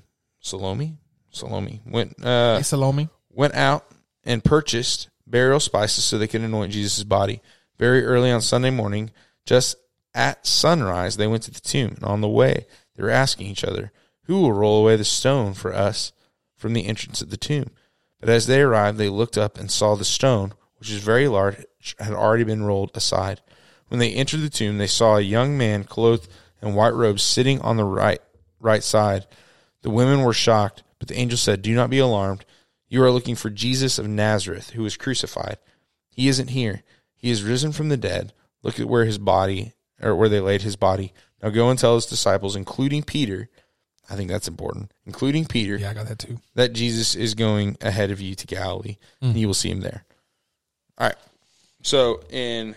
went Hey, Salome. went out and purchased burial spices so they could anoint Jesus' body. Very early on Sunday morning, just at sunrise, they went to the tomb, and on the way, they were asking each other, "Who will roll away the stone for us from the entrance of the tomb?" But as they arrived, they looked up and saw the stone, which is very large, had already been rolled aside. When they entered the tomb, they saw a young man clothed in white robes sitting on the right side. The women were shocked, but the angel said, "Do not be alarmed. You are looking for Jesus of Nazareth, who was crucified. He isn't here. He is risen from the dead. Look at where they laid his body. Now go and tell his disciples, including Peter," I think that's important, including Peter, Yeah, I got that too. "that Jesus is going ahead of you to Galilee, and you will see him there." All right. So in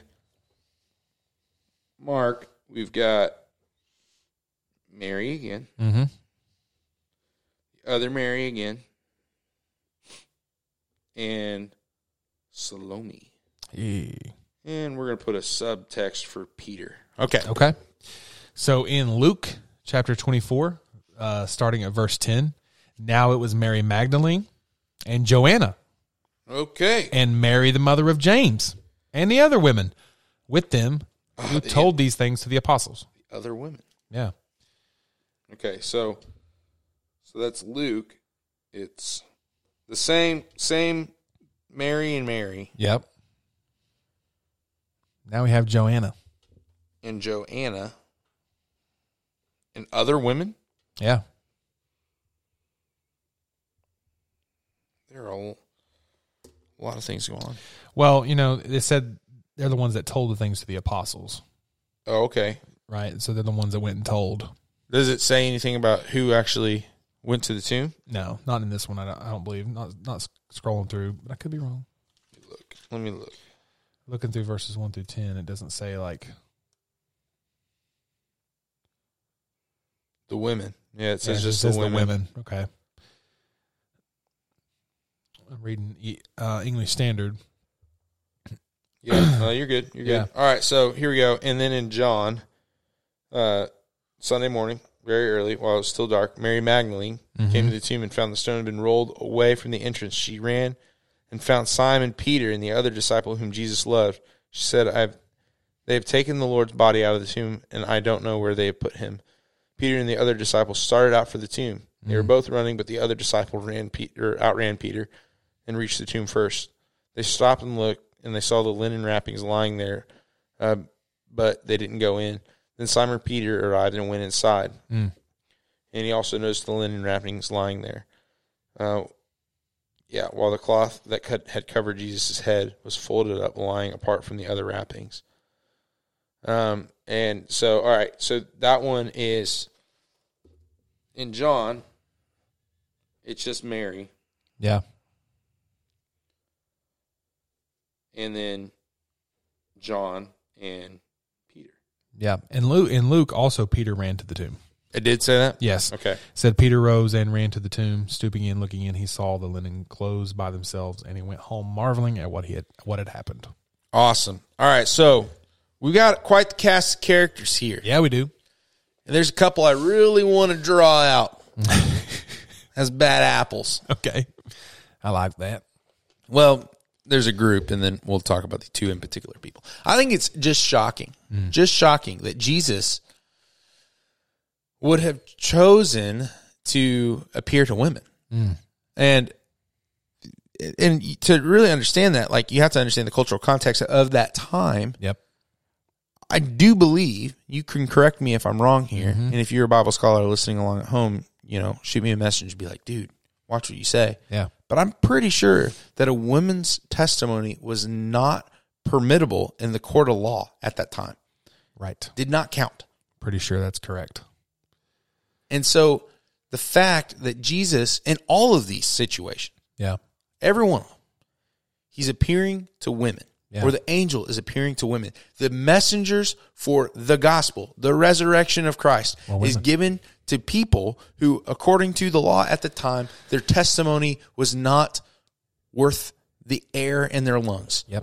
Mark, we've got Mary again. Mm-hmm. The other Mary again. And Salome. Yeah. And we're going to put a subtext for Peter. Okay. Okay. So in Luke chapter 24, starting at verse 10, now it was Mary Magdalene and Joanna Okay. and Mary, the mother of James, and the other women with them who told these things to the apostles. The other women. Yeah. Okay, so that's Luke. It's the same Mary and Mary Yep. Now we have Joanna. and Joanna and other women. Yeah. There are a lot of things going on. Well, they said they're the ones that told the things to the apostles, Oh, okay. right? So they're the ones that went and told. Does it say anything about who actually went to the tomb? No, not in this one. I don't believe. Not scrolling through, but I could be wrong. Let me look. Looking through verses 1 through 10, it doesn't say like The women. Yeah, it says just says the women. Okay. I'm reading English Standard. Yeah, no, you're good. You're good. Yeah. All right, so here we go. And then in John, Sunday morning, very early, while it was still dark, Mary Magdalene came to the tomb and found the stone had been rolled away from the entrance. She ran and found Simon Peter and the other disciple whom Jesus loved. She said, "They have taken the Lord's body out of the tomb, and I don't know where they have put him." Peter and the other disciple started out for the tomb. They were both running, but the other disciple outran Peter and reached the tomb first. They stopped and looked, and they saw the linen wrappings lying there, but they didn't go in. Then Simon Peter arrived and went inside, and he also noticed the linen wrappings lying there. While the cloth that had covered Jesus' head was folded up, lying apart from the other wrappings. And so, all right, so that one is in John. It's just Mary, Yeah. and then John and Peter. Yeah. And Luke also Peter ran to the tomb. It did say that? Yes. Okay. Said Peter rose and ran to the tomb, stooping in, looking in, he saw the linen clothes by themselves, and he went home marveling at what had happened. Awesome. All right, so we got quite the cast of characters here. Yeah, we do. And there's a couple I really want to draw out as bad apples. Okay. I like that. Well, there's a group, and then we'll talk about the two in particular people. I think it's just shocking that Jesus would have chosen to appear to women. And and to really understand that, like, you have to understand the cultural context of that time. Yep. I do believe, you can correct me if I'm wrong here, and if you're a Bible scholar listening along at home, shoot me a message and be like, dude, watch what you say. Yeah. But I'm pretty sure that a woman's testimony was not permittable in the court of law at that time. Right. Did not count. Pretty sure that's correct. And so the fact that Jesus, in all of these situations, Yeah. every one of them, he's appearing to women, Yeah. or the angel is appearing to women. The messengers for the gospel, the resurrection of Christ, is given to people who, according to the law at the time, their testimony was not worth the air in their lungs. Yep.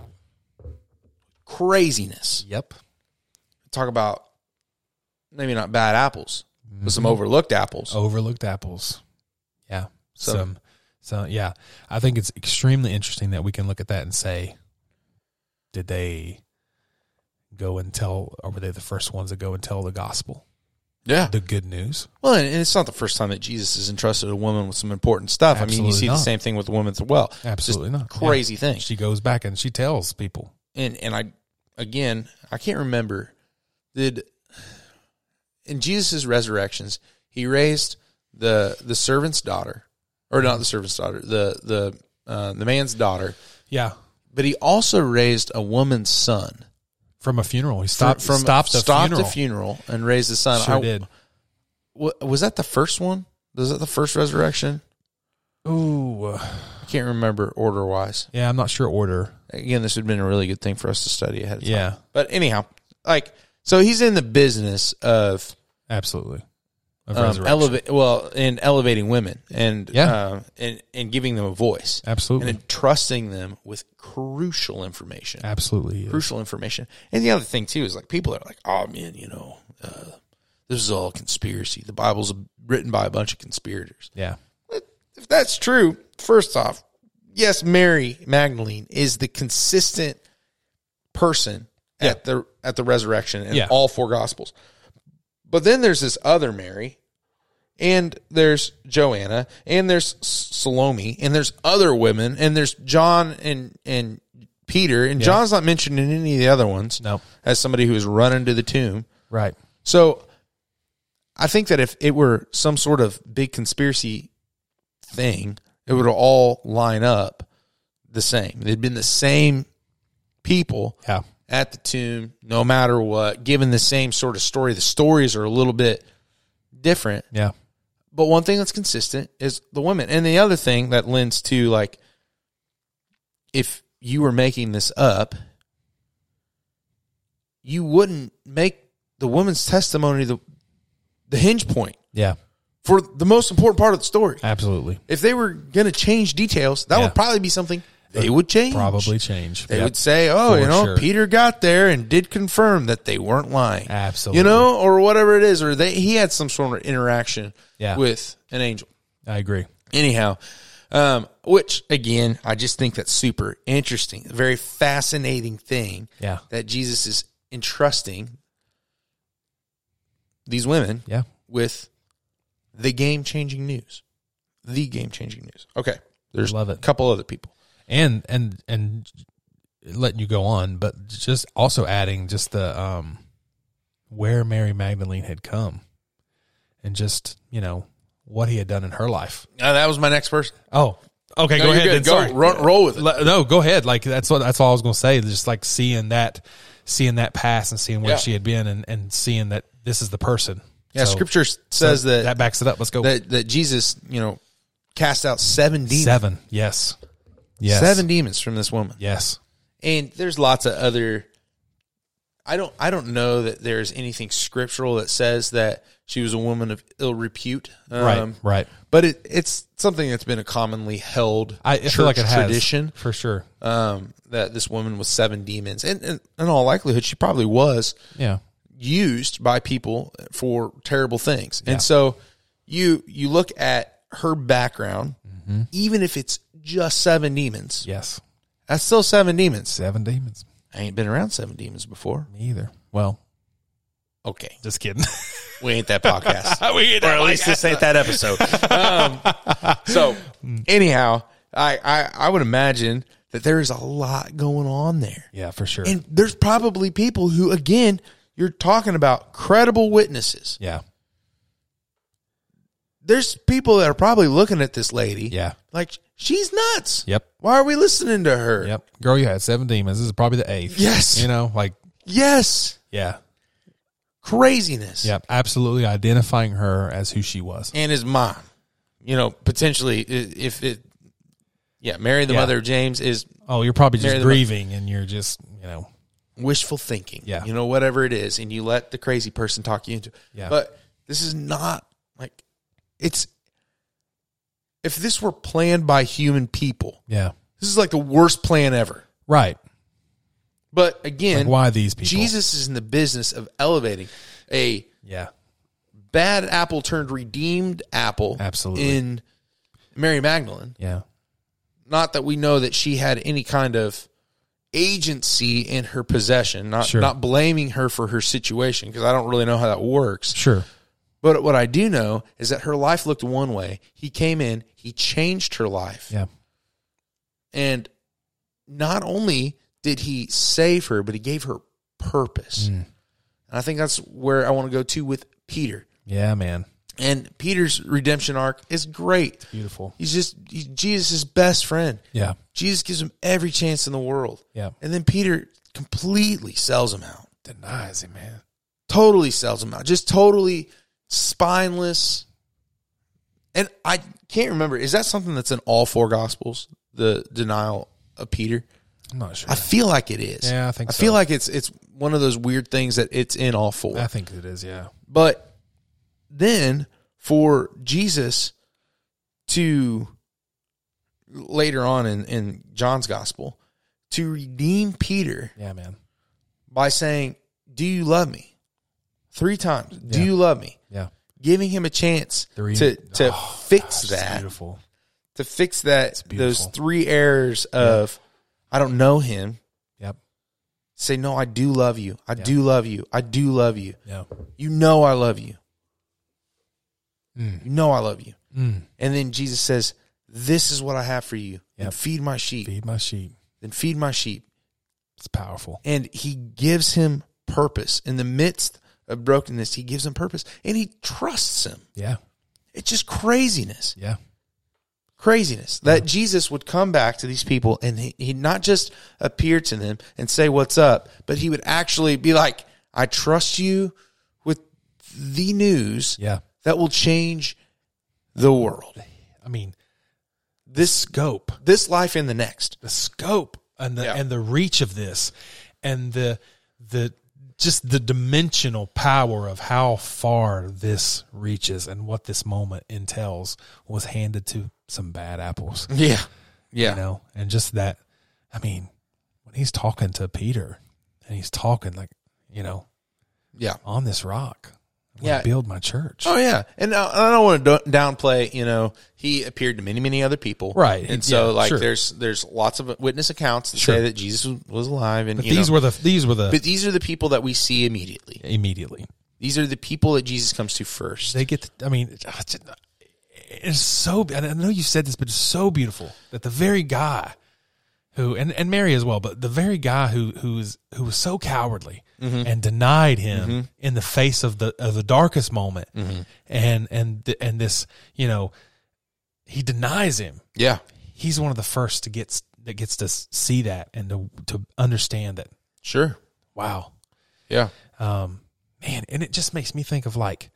Craziness. Yep. Talk about maybe not bad apples, but some overlooked apples. Overlooked apples. Yeah. So Yeah. I think it's extremely interesting that we can look at that and say, did they go and tell, or were they the first ones to go and tell the gospel? Yeah. The good news. Well, and it's not the first time that Jesus has entrusted a woman with some important stuff. Absolutely I mean, you see not. the same thing with the woman at the well. Absolutely Just not. Crazy Yeah. thing. She goes back and she tells people. And I can't remember, in Jesus' resurrections, he raised the servant's daughter, or not the servant's daughter, the man's daughter, Yeah. but he also raised a woman's son. From a funeral. He stopped the funeral and raised the son. Sure did. Was that the first one? Was that the first resurrection? Ooh. I can't remember order-wise. Yeah, I'm not sure order. Again, this would have been a really good thing for us to study ahead of time. Yeah. But anyhow, so he's in the business of Absolutely. Of resurrection. elevating women and Yeah. and giving them a voice. Absolutely. And entrusting them with crucial information. Absolutely. Yes. Crucial information. And the other thing too is, like, people are like, oh man, this is all conspiracy. The Bible's written by a bunch of conspirators. Yeah. If that's true, first off, yes, Mary Magdalene is the consistent person at the resurrection in all four Gospels. But then there's this other Mary, and there's Joanna, and there's Salome, and there's other women, and there's John and Peter, and John's not mentioned in any of the other ones. No. As somebody who was running to the tomb. Right. So I think that if it were some sort of big conspiracy thing, it would all line up the same. They'd been the same people at the tomb, no matter what, given the same sort of story. The stories are a little bit different. Yeah. But one thing that's consistent is the women. And the other thing that lends to, like, if you were making this up, you wouldn't make the woman's testimony the hinge point. Yeah. For the most important part of the story. Absolutely. If they were going to change details, that would probably be something they would change. Probably change. They would say, oh, For sure. Peter got there and did confirm that they weren't lying. Absolutely. Or whatever it is. Or he had some sort of interaction with an angel. I agree. Anyhow, which, again, I just think that's super interesting. A very fascinating thing that Jesus is entrusting these women with the game-changing news. The game-changing news. Okay. There's Love it. a couple other people. And letting you go on, but just also adding just the where Mary Magdalene had come and just, what he had done in her life. That was my next person. Oh, okay. Go ahead. Go, roll with it. No, go ahead. Like that's all I was going to say. Just like seeing that past and seeing where she had been and seeing that this is the person. Yeah. So, Scripture says that backs it up. Let's go. That Jesus, cast out 7 demons. 7. Yes. 7 demons from this woman. Yes. And there's lots of other. I don't know that there's anything scriptural that says that she was a woman of ill repute. Right. But it's something that's been a commonly held I feel like it has, tradition for sure. That this woman was 7 demons, and in all likelihood, she probably was. Yeah. Used by people for terrible things. And so you look at her background, even if it's just 7 demons. Yes. That's still 7 demons. 7 demons. I ain't been around 7 demons before. Me either. Well, okay. just kidding. We ain't that podcast. We ain't that or at least this ain't that episode. So anyhow, I would imagine that there is a lot going on there. Yeah, for sure. And there's probably people who, again, you're talking about credible witnesses. Yeah. There's people that are probably looking at this lady. Yeah. Like, she's nuts. Yep. Why are we listening to her? Yep. Girl, you had 7 demons. This is probably the 8th. Yes. You know, like, Yes. yeah. Craziness. Yep. Absolutely identifying her as who she was. And his mom. You know, potentially, if it, Mary, the mother of James, is Oh, you're probably just Mary grieving and you're just, wishful thinking. Yeah. You know, whatever it is. And you let the crazy person talk you into it. Yeah. But this is not like, if this were planned by human people, yeah. this is like the worst plan ever. Right. But again, Like, why these people? Jesus is in the business of elevating a Yeah. bad apple turned redeemed apple. Absolutely. In Mary Magdalene. Yeah. Not that we know that she had any kind of agency in her possession, not blaming her for her situation, because I don't really know how that works. Sure. But what I do know is that her life looked one way. He came in, he changed her life. Yeah. And not only did he save her, but he gave her purpose. And I think that's where I want to go to with Peter. Yeah, man. And Peter's redemption arc is great. Beautiful. He's Jesus' best friend. Yeah. Jesus gives him every chance in the world. Yeah. And then Peter completely sells him out. Denies him, man. Totally sells him out. Just totally spineless. And I can't remember. Is that something that's in all 4 Gospels? The denial of Peter? I'm not sure. I feel like it is. Yeah, I think so. I feel like it's one of those weird things that it's in all 4. I think it is, yeah. But then for Jesus to, later on in John's gospel, to redeem Peter Yeah, man. by saying, do you love me? 3 times. Do Yeah. you love me? Yeah. Giving him a chance 3. to fix Gosh, that. Beautiful. To fix that, beautiful. those 3 errors of, I don't know him. Yep. Say, no, I do love you. I do love you. I do love you. Yeah. You know I love you. Mm. You know I love you. Mm. And then Jesus says, this is what I have for you. Yep. And feed my sheep. Feed my sheep. Then feed my sheep. It's powerful. And he gives him purpose. In the midst of brokenness, he gives him purpose. And he trusts him. Yeah. It's just craziness. Yeah. Craziness. That Jesus would come back to these people and he'd not just appear to them and say, what's up? But he would actually be like, I trust you with the news Yeah. that will change the world. I mean, This scope. this life and the next. The scope and the Yeah. and the reach of this and the just the dimensional power of how far this reaches and what this moment entails was handed to some bad apples. Yeah. Yeah. You know, and just that, I mean, when he's talking to Peter and he's talking like, you know, Yeah. on this rock, I'm Yeah. gonna build my church. Oh, yeah. And I don't want to downplay, he appeared to many, many other people. Right. And so, Yeah, sure. there's lots of witness accounts that Sure. say that Jesus was alive. And But these were the but these are the people that we see immediately. immediately. These are the people that Jesus comes to first. They get to, I mean, it's so, and I know you said this, but it's so beautiful that the very guy who, and Mary as well, but the very guy who was so cowardly and denied him in the face of the darkest moment, and this, he denies him. Yeah. He's one of the first that gets to see that and to understand that. Sure. Wow, Yeah. man, and it just makes me think of like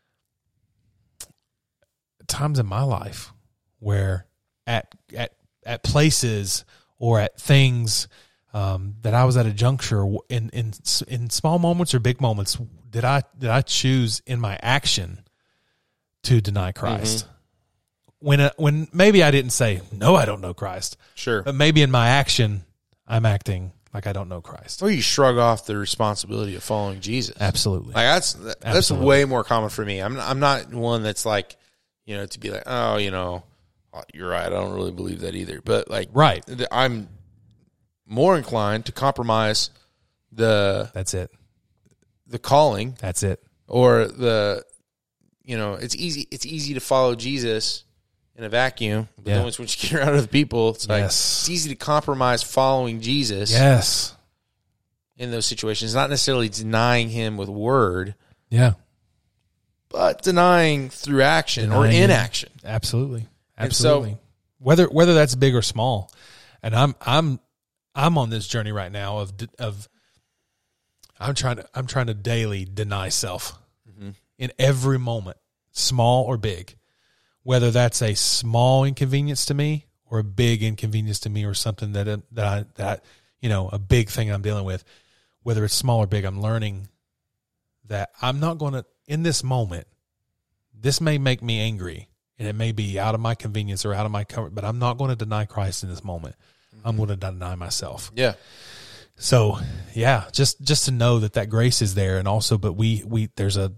times in my life where at places or at things that I was at a juncture in small moments or big moments, did I choose in my action to deny Christ? When maybe I didn't say no, I don't know Christ. Sure. But maybe in my action, I'm acting like I don't know Christ. Or you shrug off the responsibility of following Jesus. Absolutely. Like that's Absolutely. way more common for me. I'm not one that's like, to be like, oh, you're right. I don't really believe that either. But like, Right. I'm more inclined to compromise That's it. the calling That's it. or it's easy to follow Jesus in a vacuum. But Yeah. then once you get around other people, it's like Yes. it's easy to compromise following Jesus Yes. in those situations. Not necessarily denying him with word, Yeah. but denying through action or Denying him. inaction. Absolutely. And so- Absolutely. Whether that's big or small. And I'm on this journey right now of I'm trying to daily deny self in every moment, small or big. Whether that's a small inconvenience to me or a big inconvenience to me or something that a big thing I'm dealing with, whether it's small or big, I'm learning that I'm not going to, in this moment, this may make me angry and it may be out of my convenience or out of my comfort, but I'm not going to deny Christ in this moment. I'm going to deny myself. Yeah. So yeah, just to know that grace is there. And also, but we there's a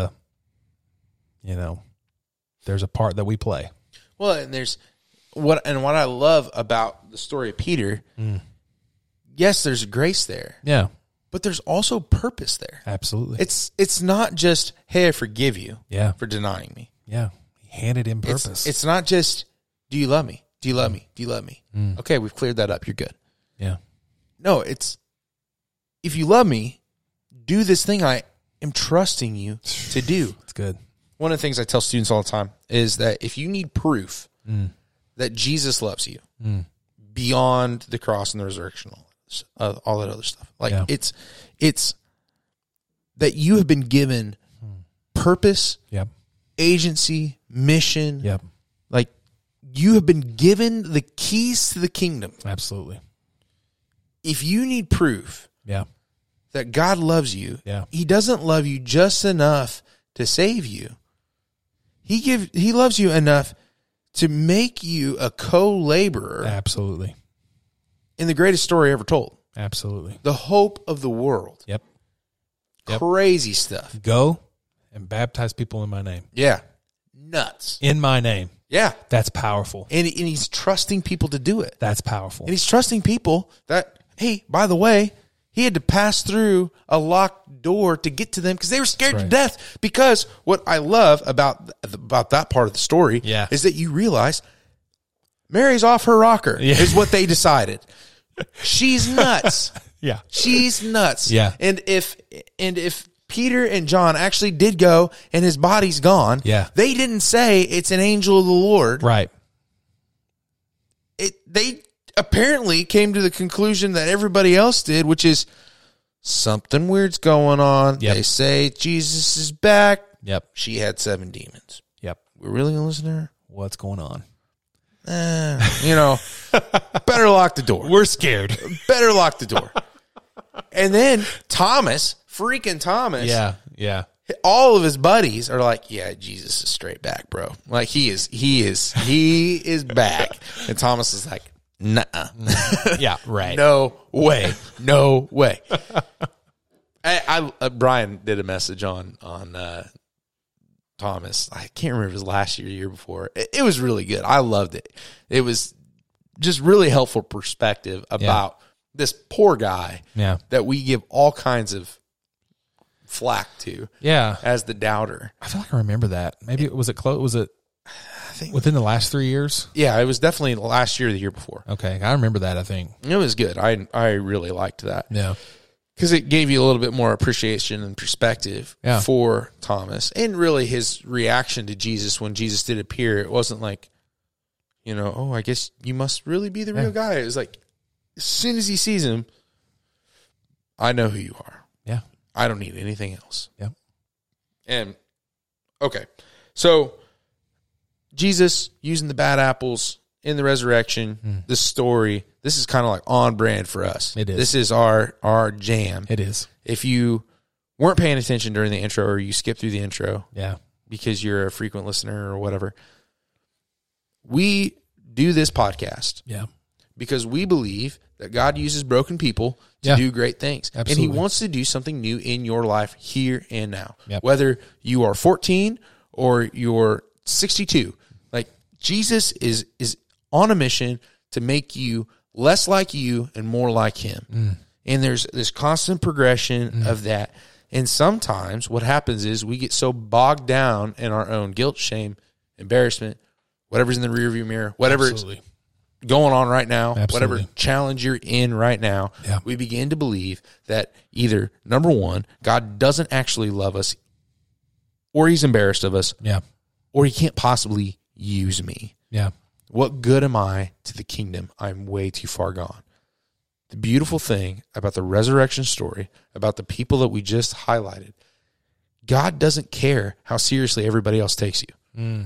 part that we play. Well, and there's what I love about the story of Peter. Yes, there's grace there, Yeah, but there's also purpose there. absolutely. It's not just, hey, I forgive you Yeah. for denying me. Yeah. He handed him purpose. It's not just, do you love me? Do you love me? Do you love me? Okay, we've cleared that up. You're good. yeah. No, it's, if you love me, do this thing I am trusting you to do. It's good. One of the things I tell students all the time is that if you need proof that Jesus loves you beyond the cross and the resurrection, all that other stuff, like Yeah. it's that you have been given purpose, Yep. agency, mission. Yep. Like you have been given the keys to the kingdom. Absolutely. If you need proof Yeah. that God loves you, Yeah. he doesn't love you just enough to save you. He loves you enough to make you a co-laborer Absolutely. in the greatest story ever told. Absolutely. The hope of the world. Yep. Yep. Crazy stuff. Go and baptize people in my name. Yeah. Nuts. In my name. Yeah. That's powerful. And he's trusting people to do it. That's powerful. And he's trusting people that, hey, by the way, he had to pass through a locked door to get to them because they were scared That's to right. death. Because what I love about that part of the story Yeah. is that you realize Mary's off her rocker Yeah. is what they decided. She's nuts. Yeah. She's nuts. Yeah. And if Peter and John actually did go and his body's gone, Yeah. they didn't say it's an angel of the Lord. Right. They apparently came to the conclusion that everybody else did, which is something weird's going on. Yep. They say Jesus is back. Yep. She had 7 demons. Yep. We're really going to listen to her? What's going on? Better lock the door. We're scared. Better lock the door. And then freaking Thomas. Yeah. Yeah. All of his buddies are like, yeah, Jesus is straight back, bro. Like he is back. And Thomas is like, nuh-uh. Yeah. Right. No way. No way. Brian did a message on Thomas. I can't remember if it was last year or the year before. It was really good. I loved it. It was just really helpful perspective about this poor guy Yeah. that we give all kinds of flack to Yeah. as the doubter. I feel like I remember that. Maybe was it close? Was it I think, within the last 3 years? yeah, it was definitely last year or the year before. Okay. I remember that, I think. It was good. I really liked that. Yeah. Because it gave you a little bit more appreciation and perspective for Thomas. And really his reaction to Jesus when Jesus did appear, it wasn't like, oh, I guess you must really be the real guy. It was like, as soon as he sees him, I know who you are. Yeah. I don't need anything else. Yeah. And, okay. So, Jesus using the bad apples in the resurrection, the story, this is kind of like on brand for us. It is. This is our jam. It is. If you weren't paying attention during the intro or you skipped through the intro Yeah. because you're a frequent listener or whatever, we do this podcast Yeah. because we believe that God uses broken people to Yeah. do great things. Absolutely. And he wants to do something new in your life here and now. Yep. Whether you are 14 or you're 62. Like Jesus is on a mission to make you less like you and more like him. And there's this constant progression of that. And sometimes what happens is we get so bogged down in our own guilt, shame, embarrassment, whatever's in the rearview mirror, whatever's Absolutely. going on right now, Absolutely. whatever challenge you're in right now, Yeah. we begin to believe that either, number one, God doesn't actually love us, or he's embarrassed of us, Yeah. or he can't possibly use me. Yeah. What good am I to the kingdom? I'm way too far gone. The beautiful thing about the resurrection story, about the people that we just highlighted, God doesn't care how seriously everybody else takes you.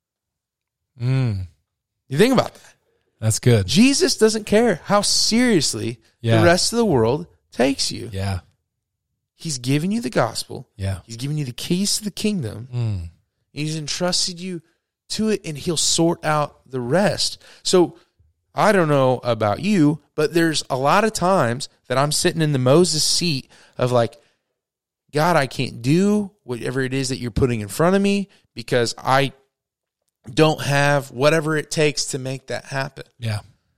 You think about that. That's good. Jesus doesn't care how seriously Yeah. the rest of the world takes you. Yeah. He's given you the gospel. Yeah. He's given you the keys to the kingdom. He's entrusted you to it, and he'll sort out the rest. So I don't know about you, but there's a lot of times that I'm sitting in the Moses seat of like, God, I can't do whatever it is that you're putting in front of me because I don't have whatever it takes to make that happen. Yeah.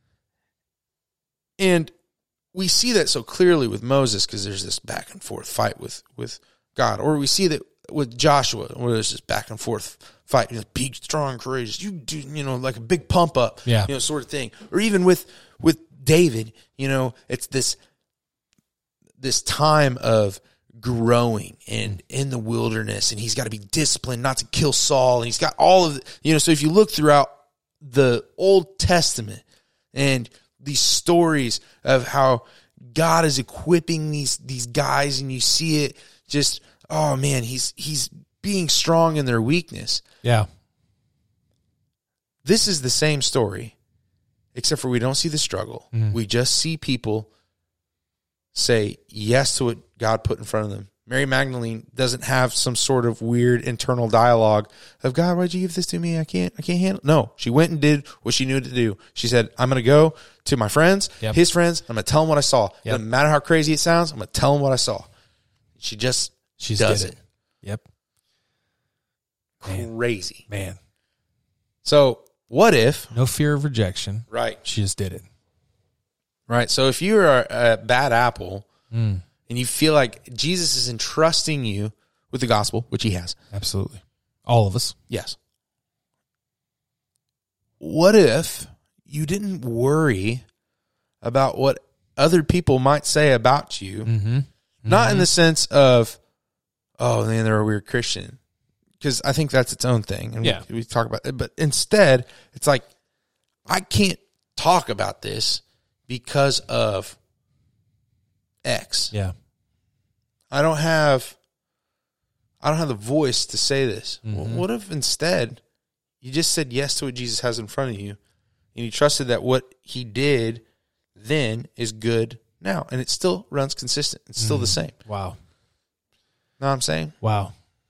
And we see that so clearly with Moses because there's this back and forth fight with God. Or we see that with Joshua where there's this back and forth fight. You know, be strong, courageous. You do, like a big pump up, Yeah. sort of thing. Or even with David, it's this time of growing and in the wilderness, and he's got to be disciplined not to kill Saul, and he's got all of the, so if you look throughout the Old Testament and these stories of how God is equipping these guys, and you see it just, oh man, he's being strong in their weakness. Yeah. This is the same story, except for we don't see the struggle. We just see people say yes to what God put in front of them. Mary Magdalene doesn't have some sort of weird internal dialogue of, God, why'd you give this to me? I can't handle it. No, she went and did what she knew to do. She said, I'm going to go to my friends, his friends. I'm going to tell them what I saw. Yep. Doesn't matter how crazy it sounds. I'm going to tell them what I saw. She does did it. Yep. Crazy. Man. So what if, No fear of rejection. right, She just did it. right. So if you're a bad apple and you feel like Jesus is entrusting you with the gospel, which he has. Absolutely. All of us. Yes. What if you didn't worry about what other people might say about you? Not in the sense of, oh, man, they're a weird Christian. Because I think that's its own thing. And Yeah. we talk about it. But instead, it's like, I can't talk about this because of X. Yeah. I don't have the voice to say this. Well, what if instead you just said yes to what Jesus has in front of you, and you trusted that what he did then is good now, and it still runs consistent. It's still the same. Wow. Know what I'm saying? Wow.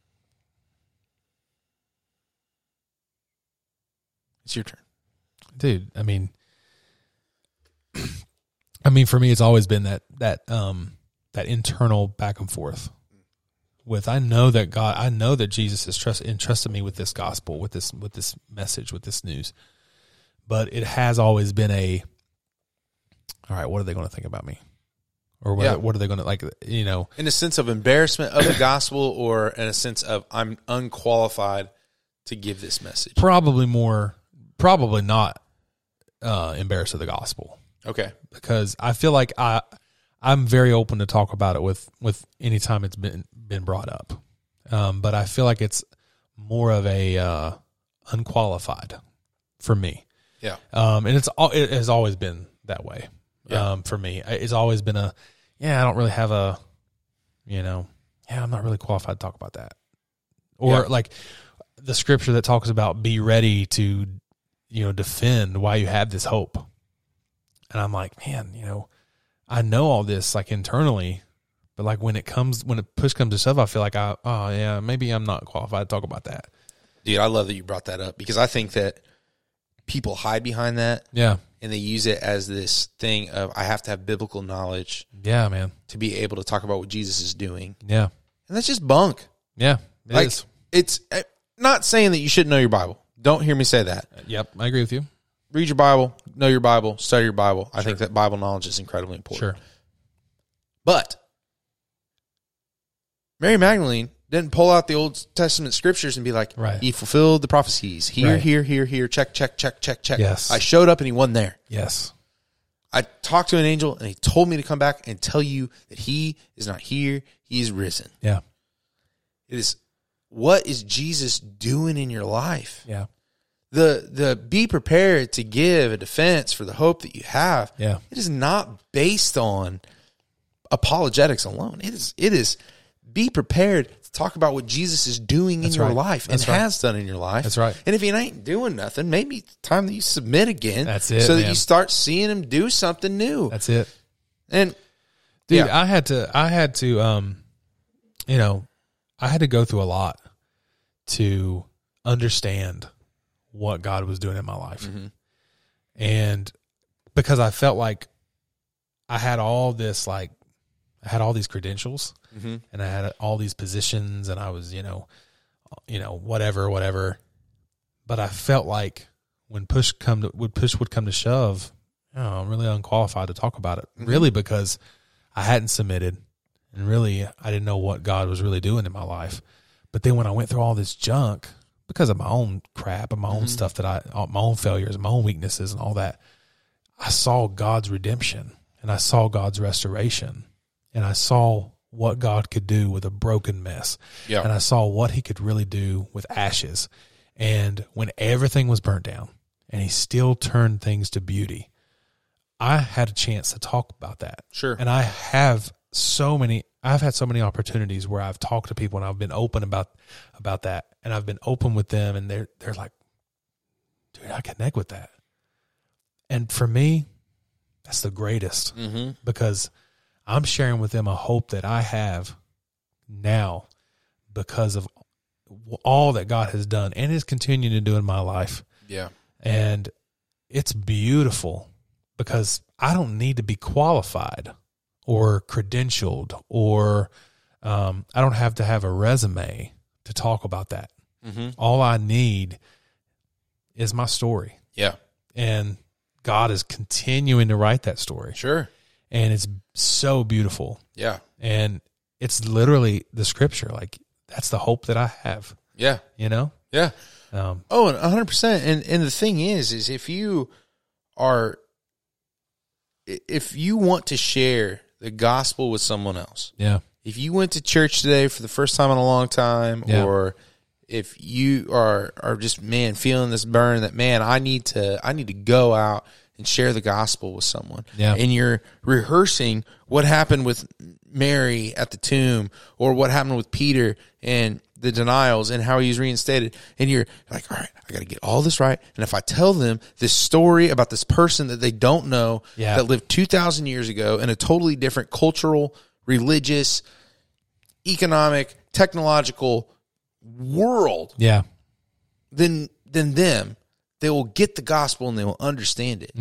It's your turn. Dude, I mean, for me, it's always been that internal back and forth with, I know that Jesus has entrusted me with this gospel, with this message, with this news, but it has always been all right, what are they going to think about me? Or what are they going to, In a sense of embarrassment of the gospel, or in a sense of I'm unqualified to give this message? probably not embarrassed of the gospel. Okay. Because I feel like I'm very open to talk about it with any time it's been brought up. But I feel like it's more of a unqualified for me. Yeah. And it has always been that way. Yeah. For me, it's always been I don't really have I'm not really qualified to talk about that. Or like the scripture that talks about be ready to, defend why you have this hope. And I'm like, man, I know all this like internally, but like when push comes to shove, I feel like maybe I'm not qualified to talk about that. Dude, I love that you brought that up, because I think that people hide behind that. Yeah. And they use it as this thing of, I have to have biblical knowledge Yeah, man. to be able to talk about what Jesus is doing. Yeah. And that's just bunk. Yeah. It is. It's not saying that you shouldn't know your Bible. Don't hear me say that. Yep. I agree with you. Read your Bible, know your Bible, study your Bible. I think that Bible knowledge is incredibly important. Sure. But Mary Magdalene didn't pull out the Old Testament scriptures and be like, Right. he fulfilled the prophecies. Here, Right. here, check. Yes. I showed up and he wasn't there. Yes. I talked to an angel and he told me to come back and tell you that he is not here. He is risen. Yeah. It is, what is Jesus doing in your life? Yeah. The be prepared to give a defense for the hope that you have. Yeah. It is not based on apologetics alone. It is be prepared to talk about what Jesus is doing in your right. life That's and right. has done in your life. That's right. And if he ain't doing nothing, maybe it's time that you submit again. That's it, So that man. you start seeing him do something new. That's it. And Dude, yeah. I had to, I had to go through a lot to understand what God was doing in my life. Mm-hmm. And because I felt like I had all this, I had all these credentials Mm-hmm. and I had all these positions and I was, whatever. But I felt like when push would come to shove, I'm really unqualified to talk about it. Mm-hmm. Really, because I hadn't submitted, and really I didn't know what God was really doing in my life. But then when I went through all this junk because of my own crap and my own stuff my own failures and my own weaknesses and all that, I saw God's redemption and I saw God's restoration and I saw what God could do with a broken mess. Yeah. And I saw what he could really do with ashes. And when everything was burnt down and he still turned things to beauty, I had a chance to talk about that. Sure. And I've had so many opportunities where I've talked to people and I've been open about that. And I've been open with them and they're like, dude, I connect with that. And for me, that's the greatest because I'm sharing with them a hope that I have now because of all that God has done and is continuing to do in my life. Yeah. And it's beautiful because I don't need to be qualified or credentialed or I don't have to have a resume to talk about that. Mm-hmm. All I need is my story. Yeah. And God is continuing to write that story. Sure. And it's so beautiful. Yeah. And it's literally the scripture. Like, that's the hope that I have, Yeah. you know? Yeah. Um, Oh, and 100%. And the thing is if you want to share the gospel with someone else, yeah. if you went to church today for the first time in a long time, Yeah. or if you are just, man, feeling this burn that, man, I need to go out and share the gospel with someone. Yeah. And you're rehearsing what happened with Mary at the tomb or what happened with Peter and the denials and how he was reinstated. And you're like, all right, I got to get all this right. And if I tell them this story about this person that they don't know, Yeah. that lived 2,000 years ago in a totally different cultural, religious, economic, technological world Yeah. than them, they will get the gospel and they will understand it.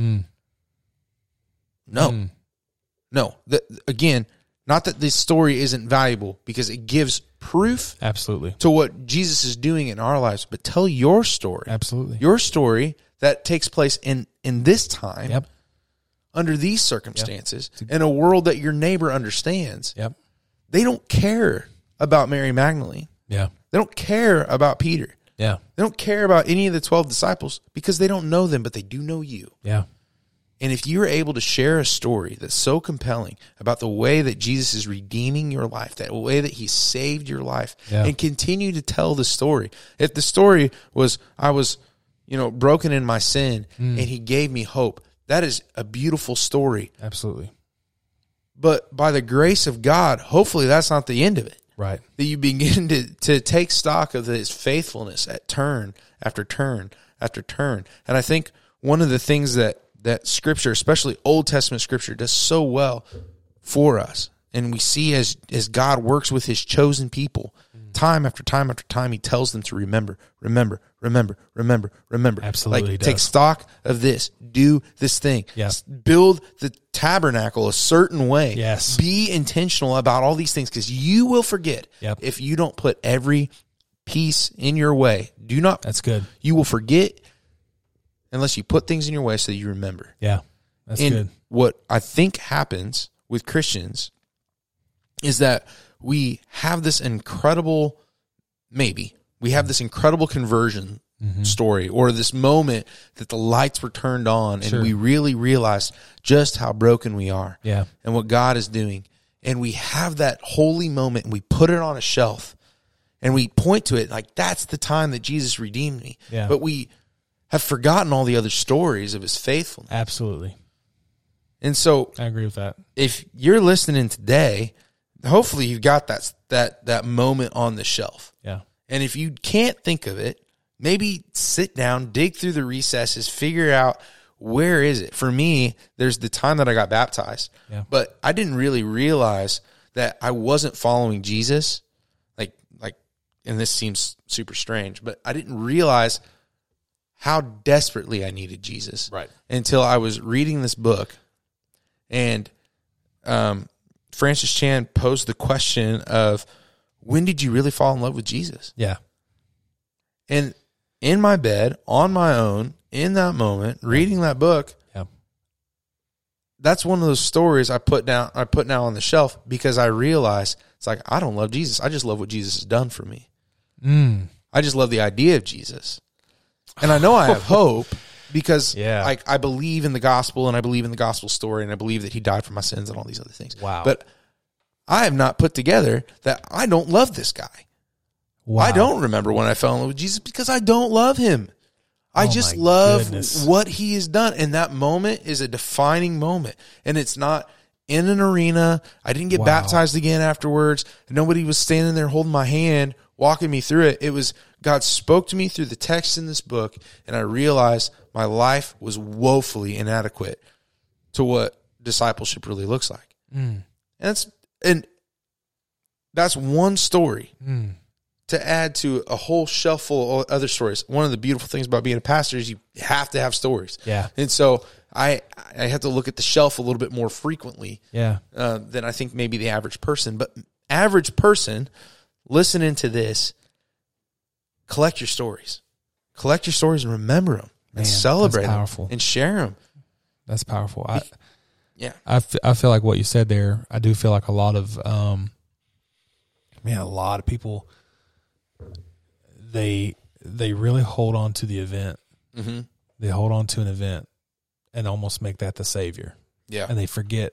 No. Again, not that this story isn't valuable because it gives proof Absolutely. to what Jesus is doing in our lives, but tell your story. Absolutely. Your story that takes place in this time, Yep. under these circumstances, in a world that your neighbor understands. Yep. They don't care about Mary Magdalene. Yeah. They don't care about Peter. Yeah. They don't care about any of the 12 disciples because they don't know them, but they do know you. Yeah. And if you're able to share a story that's so compelling about the way that Jesus is redeeming your life, that way that he saved your life, Yeah. and continue to tell the story. If the story was, I was, broken in my sin and he gave me hope, that is a beautiful story. Absolutely. But by the grace of God, hopefully that's not the end of it. Right. That you begin to take stock of his faithfulness at turn after turn after turn. And I think one of the things that Scripture, especially Old Testament Scripture, does so well for us, and we see as God works with his chosen people, time after time after time, he tells them to remember. Absolutely Like, does. take stock of this. Do this thing. Yeah. Build the tabernacle a certain way. Yes. Be intentional about all these things because you will forget Yep. if you don't put every piece in your way. Do not. That's good. You will forget unless you put things in your way so that you remember. Yeah. That's And good. what I think happens with Christians is that we have this incredible maybe we have this incredible conversion story, or this moment that the lights were turned on and we really realized just how broken we are and what God is doing. And we have that holy moment and we put it on a shelf and we point to it like, that's the time that Jesus redeemed me. Yeah. But we have forgotten all the other stories of his faithfulness. Absolutely. And so I agree with that. if you're listening today, hopefully you've got that moment on the shelf. Yeah. And if you can't think of it, maybe sit down, dig through the recesses, figure out where is it. For me, there's the time that I got baptized, but I didn't really realize that I wasn't following Jesus. Like, and this seems super strange, but I didn't realize how desperately I needed Jesus, Right. until I was reading this book, and Francis Chan posed the question of, when did you really fall in love with Jesus? Yeah. And in my bed, on my own, in that moment, reading that book, that's one of those stories I put now on the shelf, because I realized it's like, I don't love Jesus. I just love what Jesus has done for me. I just love the idea of Jesus. And I know I have hope, because I believe in the gospel, and I believe in the gospel story, and I believe that he died for my sins and all these other things. Wow. But I have not put together that I don't love this guy. Wow. I don't remember when I fell in love with Jesus, because I don't love him. I just love what he has done. And that moment is a defining moment. And it's not in an arena. I didn't get baptized again afterwards. Nobody was standing there holding my hand, walking me through it. It was God spoke to me through the text in this book, and I realized my life was woefully inadequate to what discipleship really looks like. And that's one story to add to a whole shelf full of other stories. One of the beautiful things about being a pastor is you have to have stories. Yeah. And so I have to look at the shelf a little bit more frequently than I think maybe the average person. But average person listening to this, collect your stories. Collect your stories and remember them and celebrate them and share them. That's powerful. I feel like what you said there, I do feel like a lot of, a lot of people, they really hold on to the event. Mm-hmm. They hold on to an event and almost make that the savior. Yeah. And they forget,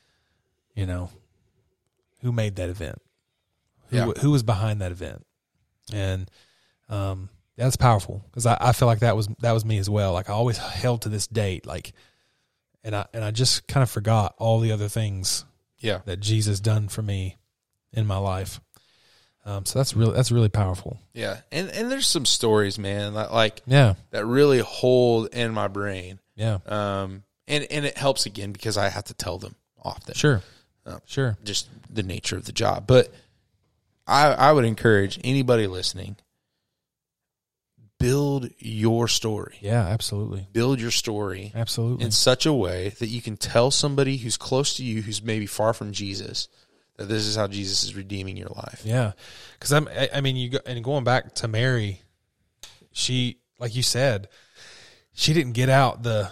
who made that event, who was behind that event. And, that's powerful, because I feel like that was me as well. Like, I always held to this date, and I just kind of forgot all the other things that Jesus done for me in my life. So that's really powerful. Yeah. And there's some stories, man, that really hold in my brain. Yeah. And it helps again because I have to tell them often. Sure. Just the nature of the job. But I would encourage anybody listening, build your story. Yeah, absolutely. Build your story. Absolutely. In such a way that you can tell somebody who's close to you, who's maybe far from Jesus, that this is how Jesus is redeeming your life. Yeah. Because going back to Mary, she, like you said, she didn't get out the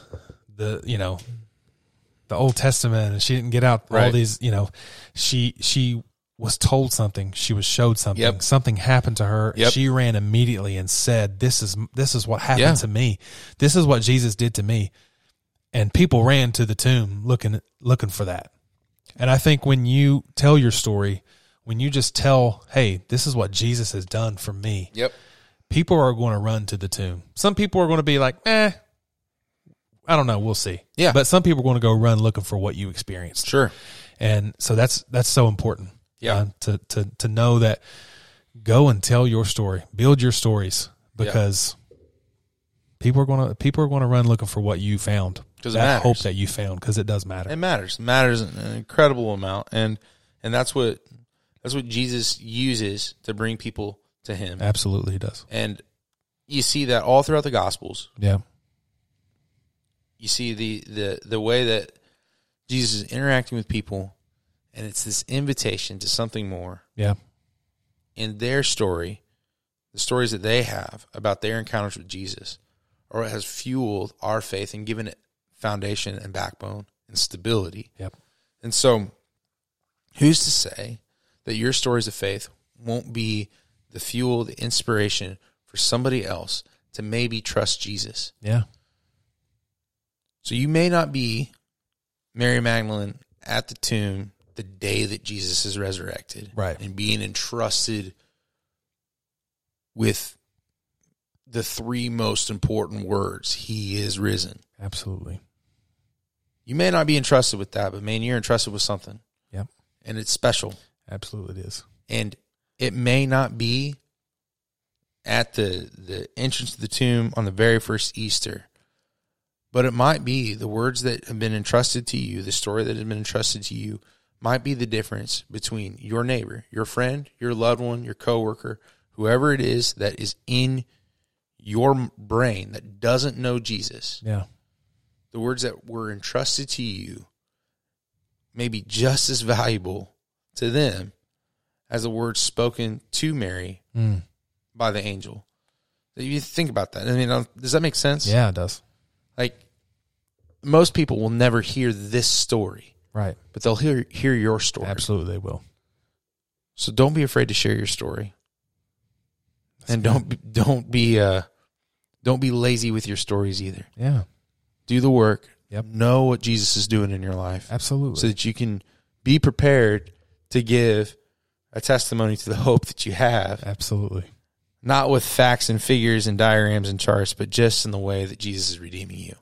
Old Testament, and she didn't get out all these, she was told something. She was showed something. Yep. Something happened to her. Yep. She ran immediately and said, this is what happened to me. This is what Jesus did to me. And people ran to the tomb looking for that. And I think when you tell your story, when you just tell, hey, this is what Jesus has done for me. Yep. People are going to run to the tomb. Some people are going to be like, I don't know. We'll see. Yeah. But some people are going to go run looking for what you experienced. Sure. And so that's so important. Yeah. To know that, go and tell your story, build your stories, because people are going to run looking for what you found. Because that hope that you found, because it does matter. It matters. It matters an incredible amount, and that's what Jesus uses to bring people to Him. Absolutely, He does. And you see that all throughout the Gospels. Yeah. You see the way that Jesus is interacting with people, and it's this invitation to something more. Yeah. In their story, the stories that they have about their encounters with Jesus, or it has fueled our faith and given it foundation and backbone and stability. Yep. And so, who's to say that your stories of faith won't be the fuel, the inspiration for somebody else to maybe trust Jesus. Yeah. So you may not be Mary Magdalene at the tomb the day that Jesus is resurrected. Right. And being entrusted with the three most important words, he is risen. Absolutely. You may not be entrusted with that, but man, you're entrusted with something. Yep. And it's special. Absolutely it is. And it may not be at the entrance to the tomb on the very first Easter, but it might be the words that have been entrusted to you, the story that has been entrusted to you, might be the difference between your neighbor, your friend, your loved one, your coworker, whoever it is that is in your brain that doesn't know Jesus. Yeah. The words that were entrusted to you may be just as valuable to them as the words spoken to Mary by the angel. You think about that. I mean, does that make sense? Yeah, it does. Like, most people will never hear this story. Right. But they'll hear your story. Absolutely they will. So don't be afraid to share your story. And don't be lazy with your stories either. Yeah. Do the work. Yep. Know what Jesus is doing in your life. Absolutely. So that you can be prepared to give a testimony to the hope that you have. Absolutely. Not with facts and figures and diagrams and charts, but just in the way that Jesus is redeeming you.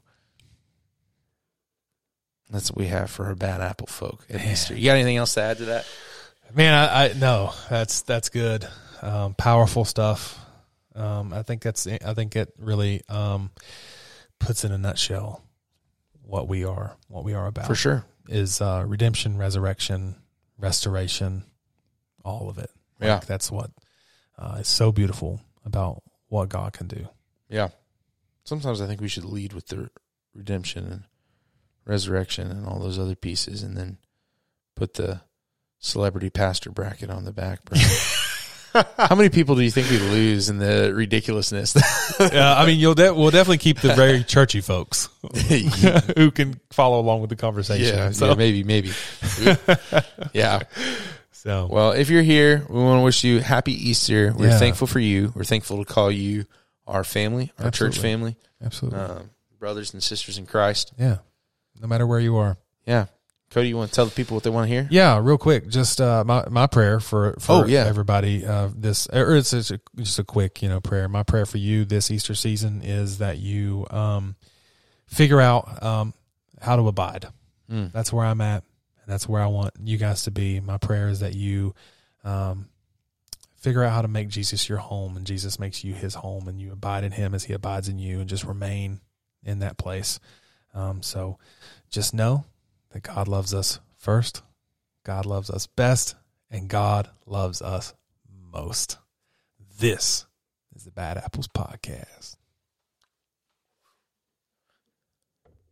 That's what we have for our bad apple folk at Easter. You got anything else to add to that? Man, I no, that's good. Powerful stuff. I think it really puts in a nutshell what we are about. For sure. Is redemption, resurrection, restoration, all of it. Yeah. That's what is so beautiful about what God can do. Yeah. Sometimes I think we should lead with the redemption and resurrection and all those other pieces, and then put the celebrity pastor bracket on the back. How many people do you think we lose in the ridiculousness? I mean, we'll definitely keep the very churchy folks who can follow along with the conversation. Yeah, maybe. Yeah. So, well, if you're here, we want to wish you happy Easter. We're Yeah. thankful for you. We're thankful to call you our family, our Absolutely. church family, absolutely. brothers and sisters in Christ. Yeah. No matter where you are. Yeah. Cody, you want to tell the people what they want to hear? Yeah, real quick, just my prayer for everybody. It's just a quick prayer. My prayer for you this Easter season is that you figure out how to abide. That's where I'm at, and that's where I want you guys to be. My prayer is that you figure out how to make Jesus your home, and Jesus makes you his home, and you abide in him as he abides in you, and just remain in that place. So just know that God loves us first, God loves us best, and God loves us most. This is the Bad Apples Podcast.